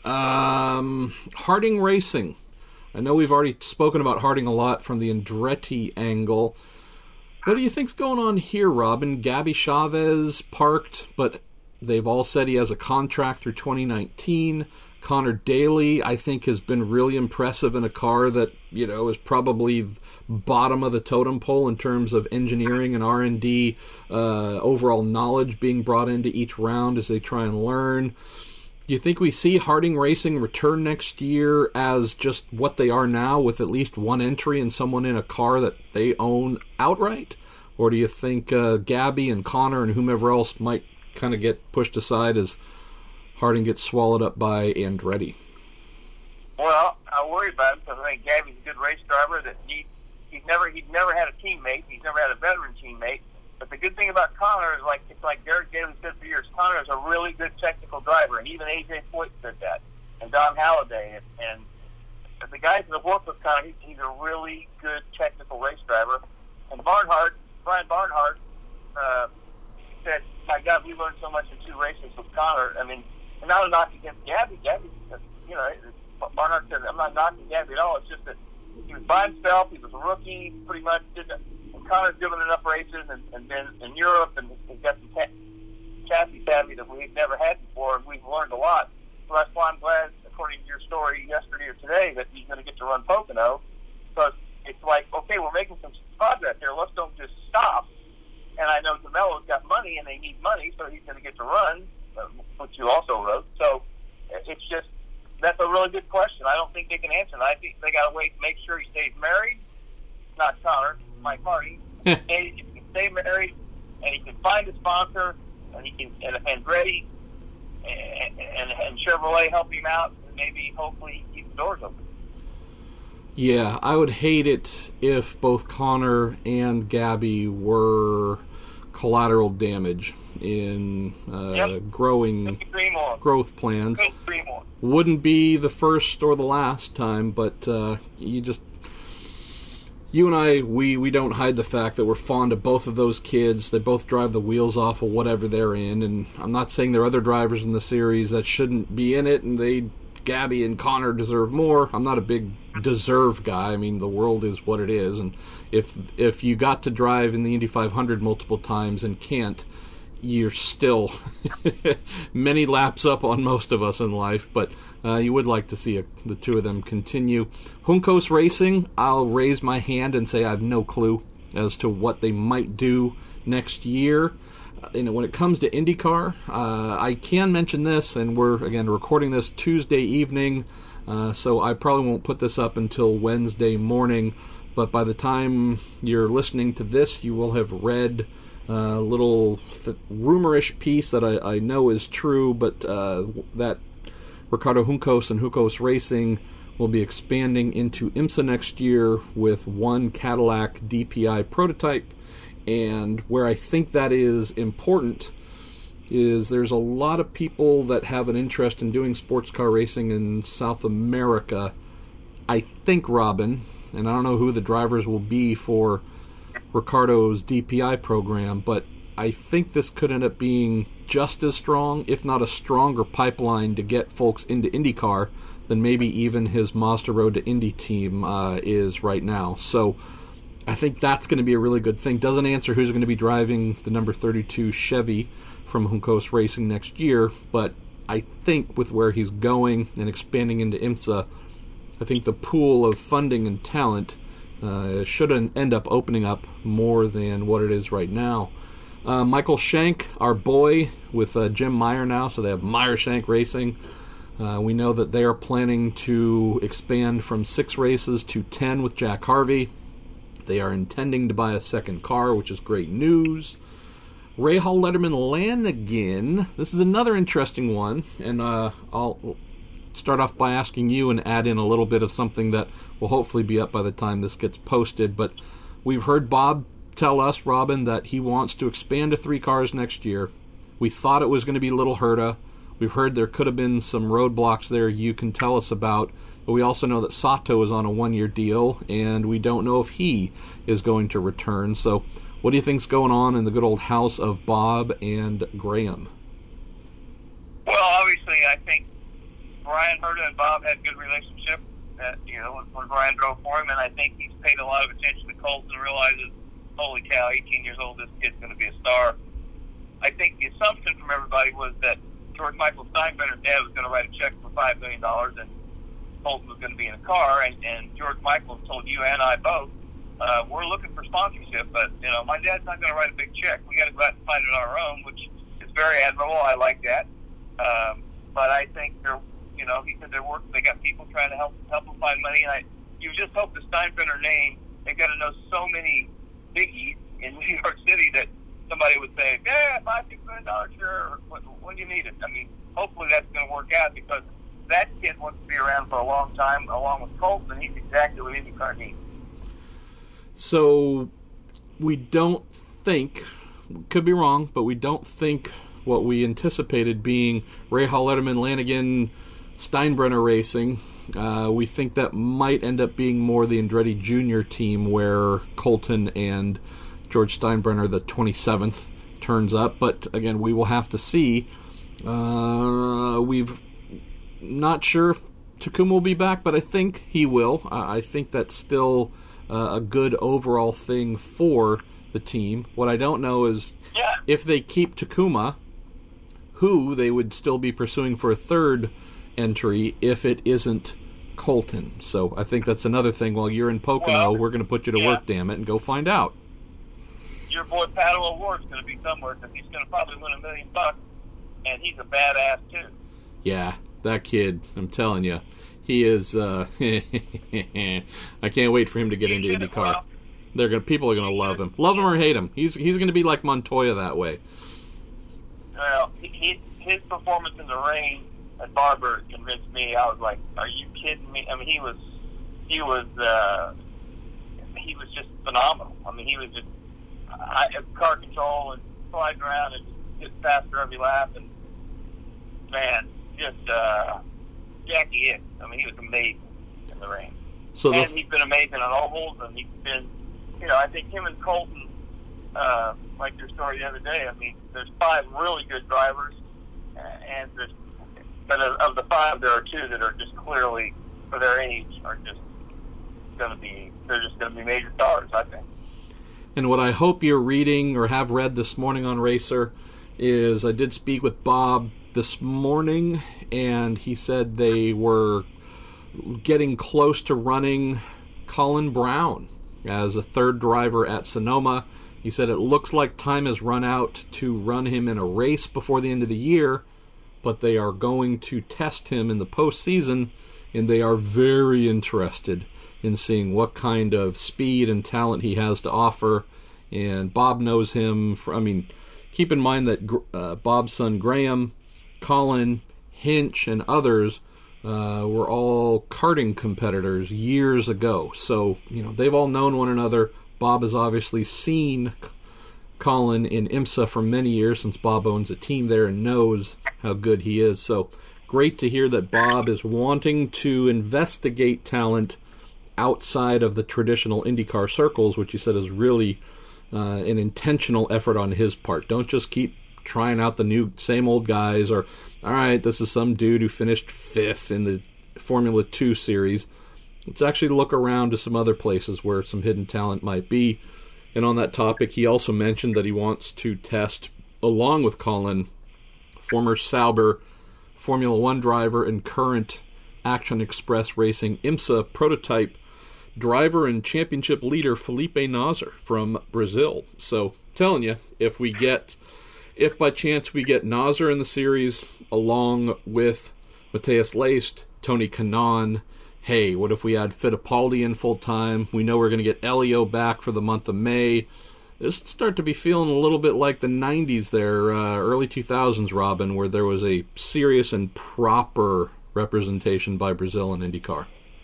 Um, Harding Racing. I know we've already spoken about Harding a lot from the Andretti angle. What do you think's going on here, Robin? Gabby Chavez parked, but they've all said he has a contract through twenty nineteen. Connor Daly, I think, has been really impressive in a car that, you know, is probably bottom of the totem pole in terms of engineering and R and D, uh, overall knowledge being brought into each round as they try and learn. Do you think we see Harding Racing return next year as just what they are now, with at least one entry and someone in a car that they own outright? Or do you think uh, Gabby and Connor and whomever else might kind of get pushed aside as Harding gets swallowed up by Andretti? Well, I worry about him because I think Gabby's a good race driver. That he he's never he's never had a teammate. He's never had a veteran teammate. But the good thing about Connor is, like it's like Derek Daly said for years, Connor is a really good technical driver, and even A J Foyt said that, and Don Halliday, and, and the guys that have worked with Connor, he's, he's a really good technical race driver. And Barnhart, Brian Barnhart, uh, said, "My God, we learned so much in two races with Connor." I mean, and not a knock against Gabby. Gabby, you know, Barnhart said, "I'm not knocking Gabby at all. It's just that he was by himself. He was a rookie, pretty much did that." Connor's given enough races and, and been in Europe, and he's got some chassis savvy that we've never had before, and we've learned a lot. So that's why I'm glad, according to your story yesterday or today, that he's going to get to run Pocono, because it's like, okay, we're making some progress here. Let's don't just stop. And I know DeMello's got money, and they need money, so he's going to get to run, which you also wrote. So it's just, that's a really good question. I don't think they can answer it. I think they got to wait to make sure he stays married, not Connor, Mike Hardy, and he can stay married, and he can find a sponsor, and he can, and Andretti and, and, and Chevrolet help him out, and maybe, hopefully, he keeps the doors open. Yeah, I would hate it if both Connor and Gabby were collateral damage in uh, yep. growing growth plans. Wouldn't be the first or the last time, but uh, you just you and I, we, we don't hide the fact that we're fond of both of those kids. They both drive the wheels off of whatever they're in, and I'm not saying there are other drivers in the series that shouldn't be in it, and they, Gabby and Connor deserve more. I'm not a big deserve guy. I mean, the world is what it is, and if if you got to drive in the Indy five hundred multiple times and can't, you're still many laps up on most of us in life, but uh, you would like to see a, the two of them continue. Juncos Racing, I'll raise my hand and say I have no clue as to what they might do next year. Uh, and when it comes to IndyCar, uh, I can mention this, and we're, again, recording this Tuesday evening, uh, so I probably won't put this up until Wednesday morning, but by the time you're listening to this, you will have read a uh, little th- rumorish piece that I, I know is true, but uh, that Ricardo Juncos and Juncos Racing will be expanding into IMSA next year with one Cadillac D P I prototype. And where I think that is important is there's a lot of people that have an interest in doing sports car racing in South America. I think, Robin, and I don't know who the drivers will be for Ricardo's D P I program, but I think this could end up being just as strong, if not a stronger pipeline to get folks into IndyCar than maybe even his Mazda Road to Indy team uh, is right now. So I think that's going to be a really good thing. Doesn't answer who's going to be driving the number thirty-two Chevy from Juncos Racing next year, but I think with where he's going and expanding into IMSA, I think the pool of funding and talent uh, should end up opening up more than what it is right now. Uh, Michael Shank, our boy, with uh, Jim Meyer now, so they have Meyer Shank Racing. Uh, we know that they are planning to expand from six races to ten with Jack Harvey. They are intending to buy a second car, which is great news. Rahal Letterman Lanigan, this is another interesting one, and uh, I'll start off by asking you and add in a little bit of something that will hopefully be up by the time this gets posted. But we've heard Bob tell us, Robin, that he wants to expand to three cars next year. We thought it was going to be Little Herta. We've heard there could have been some roadblocks there you can tell us about, but we also know that Sato is on a one-year deal, and we don't know if he is going to return. So what do you think's going on in the good old house of Bob and Graham? Well, obviously, I think Brian Herta and Bob had a good relationship, uh, you know, when, when Brian drove for him, and I think he's paid a lot of attention to Colton and realizes, holy cow, eighteen years old, this kid's going to be a star. I think the assumption from everybody was that George Michael Steinbrenner's dad was going to write a check for five million dollars and Colton was going to be in a car, and, and George Michael told you and I both, uh, we're looking for sponsorship, but, you know, my dad's not going to write a big check. We got to go out and find it on our own, which is very admirable. I like that. Um, but I think they're, you know, he said they're working, they got people trying to help help them find money, and I, you just hope the Steinbrenner name, they've got to know so many biggies in New York City that somebody would say, yeah, five, six million dollars, sure, when, when you need it. I mean, hopefully that's going to work out, because that kid wants to be around for a long time, along with Colton, and he's exactly what IndyCar needs. So we don't think, could be wrong, but we don't think what we anticipated being Rahal Letterman, Lanigan, Steinbrenner Racing. Uh, we think that might end up being more the Andretti Junior team, where Colton and George Steinbrenner, the twenty-seventh, turns up. But again, we will have to see. Uh, we've not sure if Takuma will be back, but I think he will. Uh, I think that's still uh, a good overall thing for the team. What I don't know is yeah. if they keep Takuma, who they would still be pursuing for a third entry if it isn't Colton. So I think that's another thing. While you're in Pocono, well, we're going to put you to yeah. work, damn it, and go find out. Your boy Pato O'Ward's going to be somewhere, because he's going to probably win a million bucks, and he's a badass too. Yeah, that kid, I'm telling you, he is. Uh, I can't wait for him to get he into IndyCar. Well. They're gonna, people are going to love him, love him or hate him. He's he's going to be like Montoya that way. Well, he, his performance in the rain at Barber convinced me. I was like, "Are you kidding me?" I mean, he was, he was, uh, he was just phenomenal. I mean, he was just I, car control and sliding around and just faster every lap, and man, just uh, Jackie Hicks. I mean, he was amazing in the rain. So and the, he's been amazing on ovals, and he's been, you know, I think him and Colton, uh, like your story the other day, I mean, there's five really good drivers, and there's, but of, of the five, there are two that are just clearly, for their age, are just going to be, they're just going to be major stars, I think. And what I hope you're reading or have read this morning on Racer is I did speak with Bob this morning, and he said they were getting close to running Colin Brown as a third driver at Sonoma. He said it looks like time has run out to run him in a race before the end of the year, but they are going to test him in the postseason, and they are very interested in seeing what kind of speed and talent he has to offer. And Bob knows him. For, I mean, keep in mind that uh, Bob's son Graham, Colin, Hinch, and others uh, were all karting competitors years ago. So, you know, they've all known one another. Bob has obviously seen Colin in IMSA for many years, since Bob owns a team there and knows how good he is. So great to hear that Bob is wanting to investigate talent outside of the traditional IndyCar circles, which he said is really uh, an intentional effort on his part. Don't just keep trying out the new same old guys, or, all right, this is some dude who finished fifth in the Formula two series. Let's actually look around to some other places where some hidden talent might be. And on that topic, he also mentioned that he wants to test, along with Colin, former Sauber Formula one driver and current Action Express Racing IMSA prototype driver and championship leader Felipe Nasr from Brazil. So, telling you, if we get, if by chance we get Nasr in the series, along with Matthias Leist, Tony Kanaan, hey, what if we add Fittipaldi in full time? We know we're going to get Elio back for the month of May. This would start to be feeling a little bit like the nineties there, uh, early two thousands, Robin, where there was a serious and proper representation by Brazil in IndyCar.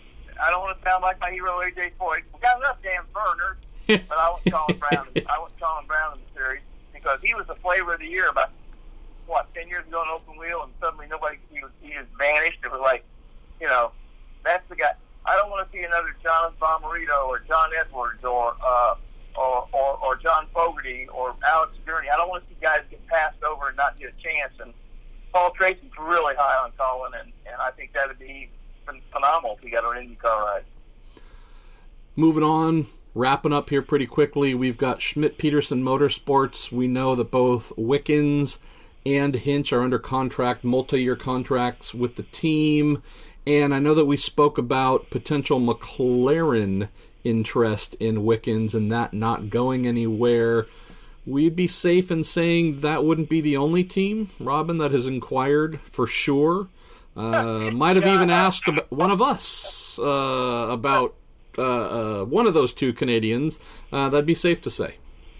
I don't want to sound like my hero A J Foyt. We got enough damn burners, but I want Colin Brown. I want Colin Brown in the series because he was the flavor of the year about what ten years ago in open wheel, and suddenly nobody he was he just vanished. It was like, you know, that's the guy. I don't want to see another Jonathan Bomarito or John Edwards or uh, or, or or John Fogarty or Alex Gurney. I don't want to see guys get passed over and not get a chance. And Paul Tracy's really high on Colin, and, and I think that would be phenomenal if he got an IndyCar ride. Moving on, wrapping up here pretty quickly, we've got Schmidt-Peterson Motorsports. We know that both Wickens and Hinch are under contract, multi-year contracts with the team. And I know that we spoke about potential McLaren interest in Wickens and that not going anywhere. We'd be safe in saying that wouldn't be the only team, Robin, that has inquired for sure. Uh, might have even asked about one of us uh, about uh, uh, one of those two Canadians. Uh, that'd be safe to say.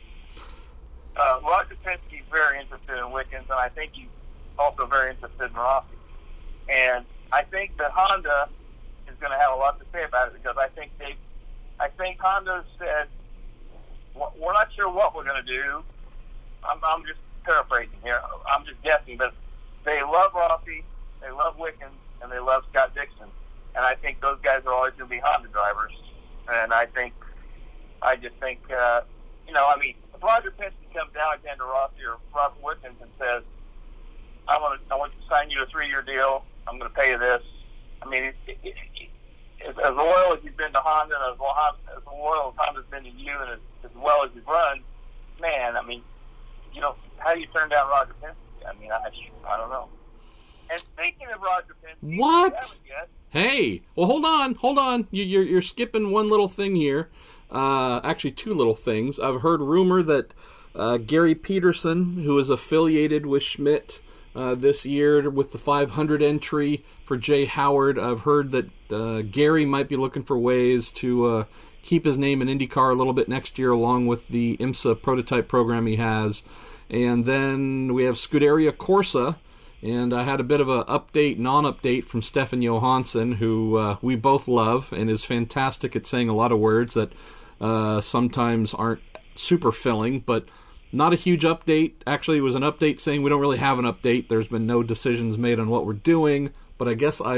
Uh, Roger Penske's very interested in Wickens, and I think he's also very interested in Rossi. And I think that Honda is going to have a lot to say about it because I think they, I think Honda said, we're not sure what we're going to do. I'm, I'm just paraphrasing here. I'm just guessing, but they love Rossi, they love Wickens, and they love Scott Dixon. And I think those guys are always going to be Honda drivers. And I think, I just think, uh, you know, I mean, if Roger Penske comes to Alexander Rossi or Robert Wickens and says, I want to, I want to sign you a three-year deal, I'm going to pay you this. I mean, it, it, it, it, as loyal as you've been to Honda, and as, as loyal as Honda's been to you, and as, as well as you've run, man, I mean, you know, how do you turn down Roger Penske? I mean, I, I don't know. And speaking of Roger Penske, what? Hey, well, hold on, hold on. You, you're you're skipping one little thing here. Uh, actually, two little things. I've heard rumor that uh, Gary Peterson, who is affiliated with Schmidt uh, this year with the five hundred entry for Jay Howard, I've heard that uh, Gary might be looking for ways to uh, keep his name in IndyCar a little bit next year, along with the IMSA prototype program he has. And then we have Scuderia Corsa. And I had a bit of an update, non-update from Stefan Johansson, who uh, we both love and is fantastic at saying a lot of words that uh, sometimes aren't super filling, but not a huge update. Actually, it was an update saying we don't really have an update. There's been no decisions made on what we're doing, but I guess I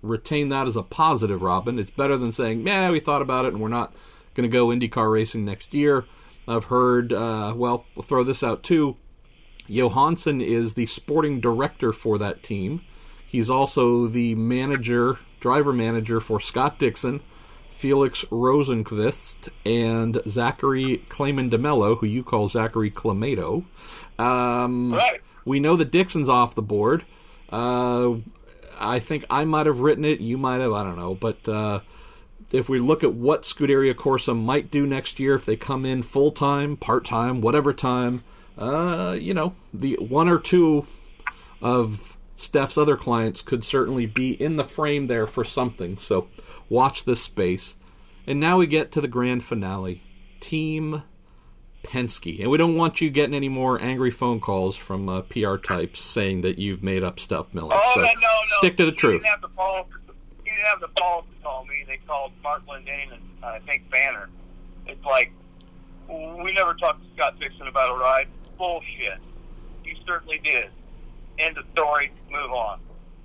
retain that as a positive, Robin. It's better than saying, yeah, we thought about it and we're not going to go IndyCar racing next year. I've heard, uh, well, we'll throw this out too. Johansson is the sporting director for that team. He's also the manager, driver manager for Scott Dixon, Felix Rosenqvist, and Zachary Clayman DeMello, who you call Zachary Clamato. Um, right. We know that Dixon's off the board. Uh, I think I might have written it. You might have. I don't know. But uh, if we look at what Scuderia Corsa might do next year, if they come in full-time, part-time, whatever time, uh, you know, the one or two of Steph's other clients could certainly be in the frame there for something. So watch this space. And now we get to the grand finale. Team Penske. And we don't want you getting any more angry phone calls from uh, P R types saying that you've made up stuff, Miller. Oh, so no, no. stick to the he truth. Didn't have the balls, he didn't have the balls to call me. They called Mark Lindane and uh, I think Banner. It's like, we never talked to Scott Dixon about a ride. Bullshit. You certainly did. End of story. Move on.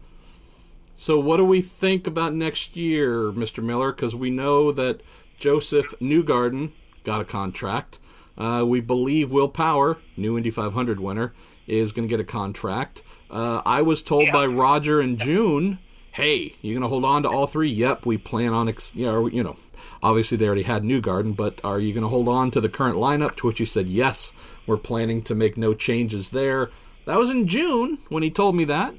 So what do we think about next year, Mister Miller? Because we know that Joseph Newgarden got a contract. Uh, we believe Will Power, new Indy five hundred winner, is going to get a contract. Uh, I was told yeah. by Roger in June, hey, you're going to hold on to all three? Yep, we plan on, ex- you know, you know, obviously they already had Newgarden, but are you going to hold on to the current lineup? To which he said, yes, we're planning to make no changes there. That was in June when he told me that.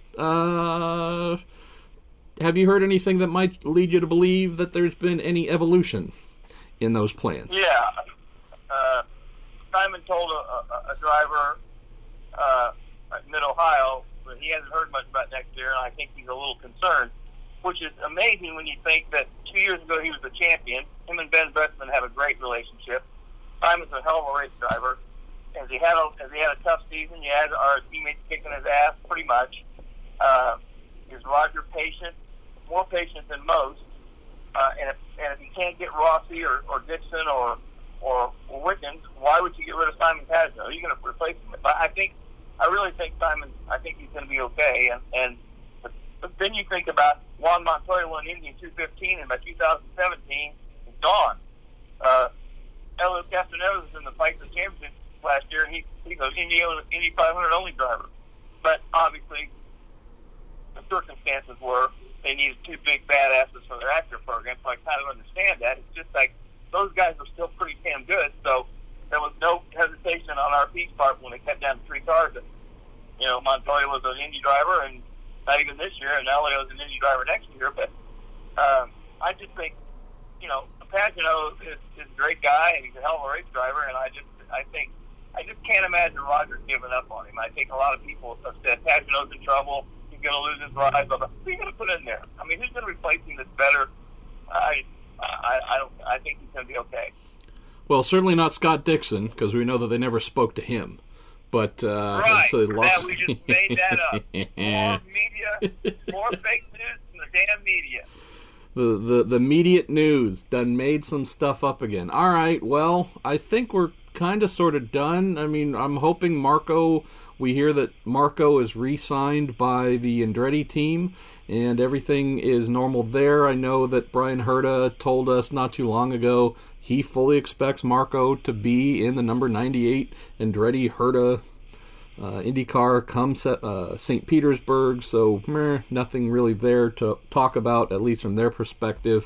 Uh, have you heard anything that might lead you to believe that there's been any evolution in those plans? Yeah. Uh, Simon told a, a, a driver uh, at Mid-Ohio that he hasn't heard much about next year, and I think he's a little concerned, which is amazing when you think that two years ago he was the champion. Him and Ben Bretzman have a great relationship. Simon's a hell of a race driver. As he had a, as he had a tough season, he had our teammates kicking his ass pretty much. Uh, is Roger patient? More patient than most. Uh, and, if, and if you can't get Rossi or, or Dixon or or, or Wickens, why would you get rid of Simon Pagenaud? Are you going to replace him? But I think, I really think Simon, I think he's going to be okay. And, and but, but then you think about Juan Montoya won Indy in two fifteen, and by two thousand seventeen, he's gone. Uh, Elio Castroneves was in the fight for the championship last year, and he, he's an Indy, Indy five hundred only driver. But obviously, the circumstances were they needed two big badasses for their actor program, so I kind of understand that. It's just like, those guys are still pretty damn good, so there was no hesitation on our P's part when they cut down to three cars. And, you know, Montoya was an Indy driver, and not even this year, and Elio's an Indy driver next year. But um, I just think, you know, Pagenaud is, is a great guy, and he's a hell of a race driver, and I just, I think, I just can't imagine Roger giving up on him. I think a lot of people have said Pagenaud's in trouble, he's going to lose his ride, but who's he going to put in there? I mean, who's going to replace him that's better? I I, I don't. I think he's going to be okay. Well, certainly not Scott Dixon, because we know that they never spoke to him. But uh, right, so they lost. That, we just made that up. More media, more fake news from the damn media. The, the the immediate news done made some stuff up again. All right, well, I think we're kind of sort of done. I mean, I'm hoping Marco. We hear that Marco is re-signed by the Andretti team, and everything is normal there. I know that Brian Herta told us not too long ago he fully expects Marco to be in the number ninety-eight Andretti Herta uh, IndyCar come uh, Saint Petersburg, so meh, nothing really there to talk about, at least from their perspective.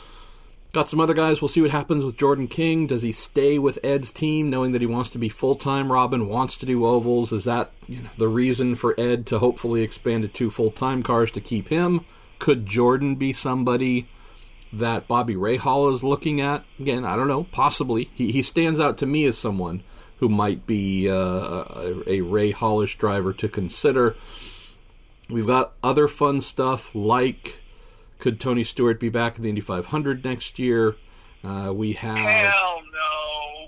Got some other guys. We'll see what happens with Jordan King. Does he stay with Ed's team, knowing that he wants to be full-time? Robin wants to do ovals. Is that, you know, the reason for Ed to hopefully expand to two full-time cars to keep him? Could Jordan be somebody that Bobby Rahal is looking at? Again, I don't know. Possibly. He he stands out to me as someone who might be uh, a, a Rahalish driver to consider. We've got other fun stuff like, could Tony Stewart be back in the Indy five hundred next year? Uh, we have... Hell no.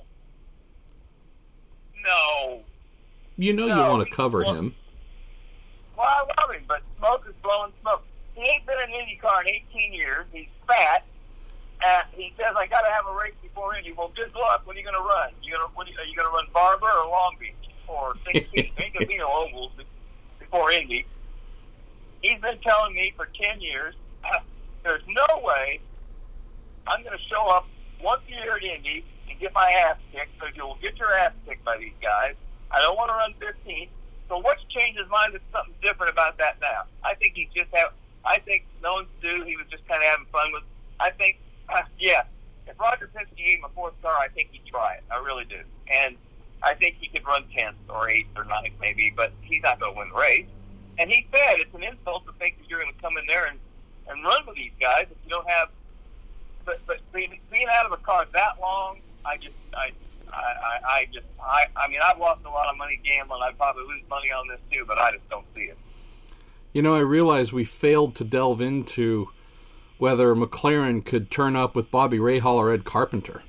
No. You know no. you want to cover well, him. Well, I love him, but smoke is blowing smoke. He ain't been in IndyCar in eighteen years. He's fat. Uh, he says, I got to have a race before Indy. Well, good luck. What are you going to run? You gonna, what are, you, are you going to run Barber or Long Beach? Or Saint Pete? Ain't going to be no ovals before Indy. He's been telling me for ten years, uh, there's no way I'm going to show up once a year at Indy and get my ass kicked, because you'll get your ass kicked by these guys. I don't want to run fifteenth. So what's changed his mind is something different about that now. I think he's just have. I think knowing Stu, he was just kind of having fun with. I think, uh, yeah, if Roger Penske gave him a fourth car, I think he'd try it. I really do. And I think he could run tenth or eighth or ninth maybe, but he's not going to win the race. And he said it's an insult to think that you're going to come in there and, and run with these guys if you don't have. But but being, being out of a car that long, I just I I, I just I I mean I've lost a lot of money gambling. I probably lose money on this too, but I just don't see it. You know, I realize we failed to delve into whether McLaren could turn up with Bobby Rahal or Ed Carpenter.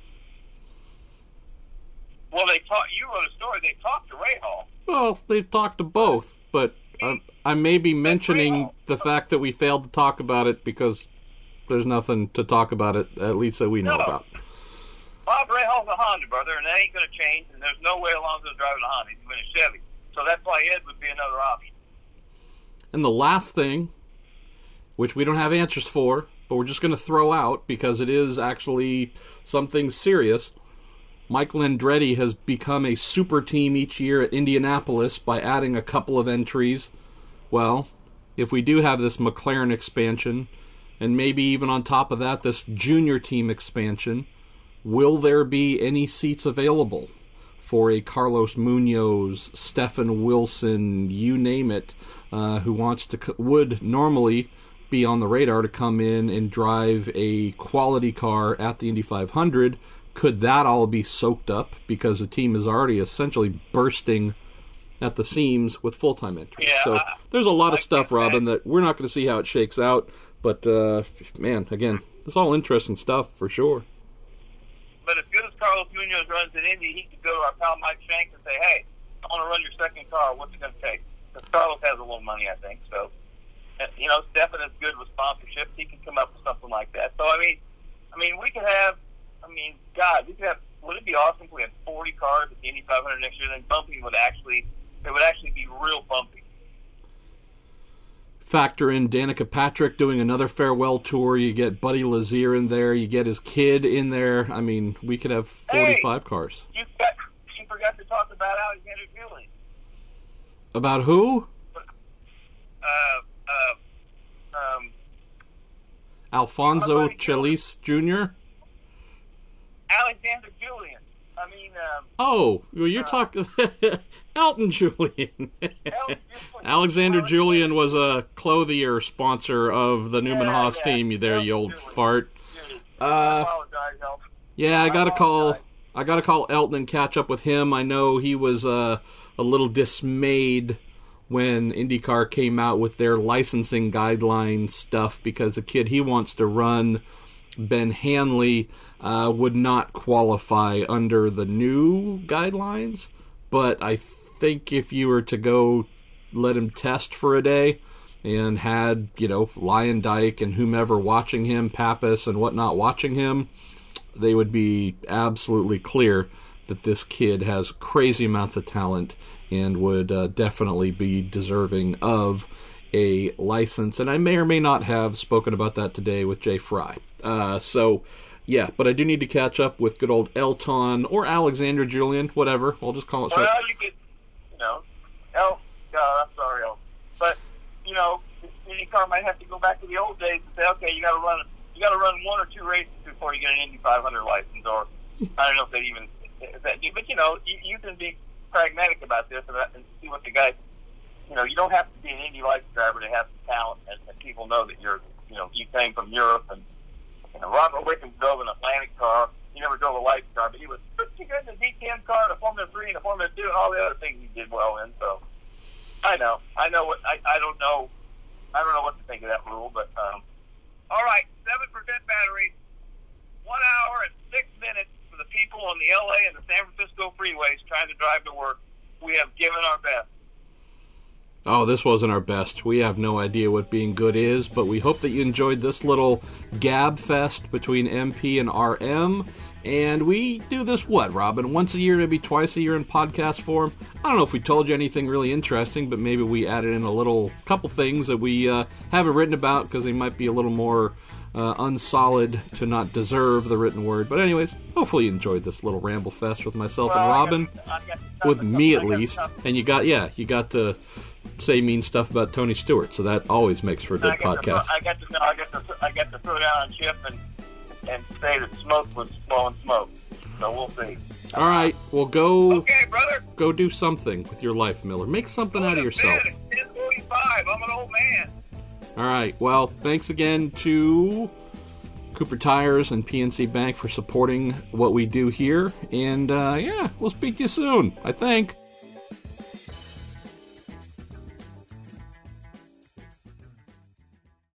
Well, they talked. You wrote a story. They talked to Rahal. Well, they've talked to both, but I, I may be mentioning the fact that we failed to talk about it because there's nothing to talk about it, at least that we know no. about. Bob Rahal's a Honda, brother, and that ain't going to change, and there's no way Alonso's driving a Honda. He's going to Chevy. So that's why Ed would be another option. And the last thing, which we don't have answers for, but we're just going to throw out because it is actually something serious, Michael Andretti has become a super team each year at Indianapolis by adding a couple of entries. Well, if we do have this McLaren expansion, and maybe even on top of that, this junior team expansion, will there be any seats available for a Carlos Munoz, Stefan Wilson, you name it, uh, who wants to would normally be on the radar to come in and drive a quality car at the Indy five hundred? Could that all be soaked up because the team is already essentially bursting at the seams with full-time entries? Yeah, so there's a lot of stuff, Robin, that we're not going to see how it shakes out. But, uh, man, again, it's all interesting stuff for sure. But as good as Carlos Munoz runs in Indy, he could go to our pal Mike Shanks and say, hey, I want to run your second car. What's it going to take? Because Carlos has a little money, I think. So, you know, Stefan is good with sponsorships. He can come up with something like that. So, I mean, I mean, we could have, I mean, God, we could have, would it be awesome if we had forty cars at the Indy five hundred next year? Then bumping would actually, it would actually be real bumpy. Factor in Danica Patrick doing another farewell tour. You get Buddy Lazier in there. You get his kid in there. I mean, we could have forty-five hey, cars. You, got, you forgot to talk about Alexander Julian. About who? Uh, uh, um, Alfonso Chelis Junior? Alexander Julian. I mean, um, oh, well, you're uh, talking Elton Julian. Elton Alexander Julian. Julian was a clothier sponsor of the Newman yeah, Haas yeah. team. There, Elton you old Julian. fart. Uh, I apologize, Elton. Yeah, I got to I call. I got to call Elton and catch up with him. I know he was uh, a little dismayed when IndyCar came out with their licensing guideline stuff because the kid he wants to run, Ben Hanley, uh, would not qualify under the new guidelines. But I think if you were to go let him test for a day and had, you know, Lion Dyke and whomever watching him, Pappas and whatnot watching him, they would be absolutely clear that this kid has crazy amounts of talent and would uh, definitely be deserving of a license. And I may or may not have spoken about that today with Jay Fry. Uh, so, yeah, but I do need to catch up with good old Elton or Alexander Julian, whatever. I'll just call it well, short. Well, you could, you know, El, uh, I'm sorry, El. But, you know, IndyCar might have to go back to the old days and say, okay, you got to run you got to run one or two races before you get an Indy five hundred license, or I don't know if they even, if that, but, you know, you, you can be pragmatic about this and, and see what the guy, you know, you don't have to be an Indy license driver to have the talent, and, and people know that you're, you know, you came from Europe, and, you know, Robert Wickham drove an Atlantic car. He never drove a light car, but he was pretty good in the D ten car, the Formula three, and the Formula two, and all the other things he did well in. So I know, I know what I, I don't know, I don't know what to think of that rule, but um, all right, seven percent battery, one hour and six minutes for the people on the L A and the San Francisco freeways trying to drive to work. We have given our best. Oh, this wasn't our best. We have no idea what being good is, but we hope that you enjoyed this little gab fest between M P and R M. And we do this, what, Robin? Once a year, maybe twice a year in podcast form? I don't know if we told you anything really interesting, but maybe we added in a little couple things that we uh, haven't written about because they might be a little more uh, unsolid to not deserve the written word. But anyways, hopefully you enjoyed this little ramble fest with myself well, and Robin. I got, I got with me at I got least. stuff. And you got, yeah, you got to say mean stuff about Tony Stewart, so that always makes for a good I got podcast. To, I got to, I got to, I got to throw down on Chip and and say that smoke was blowing smoke. So we'll see. All right, well, go Okay, brother. go do something with your life, Miller. Make something out of yourself. It's ten forty-five. I'm an old man. All right, well, thanks again to Cooper Tires and P N C Bank for supporting what we do here. And, uh, yeah, we'll speak to you soon, I think.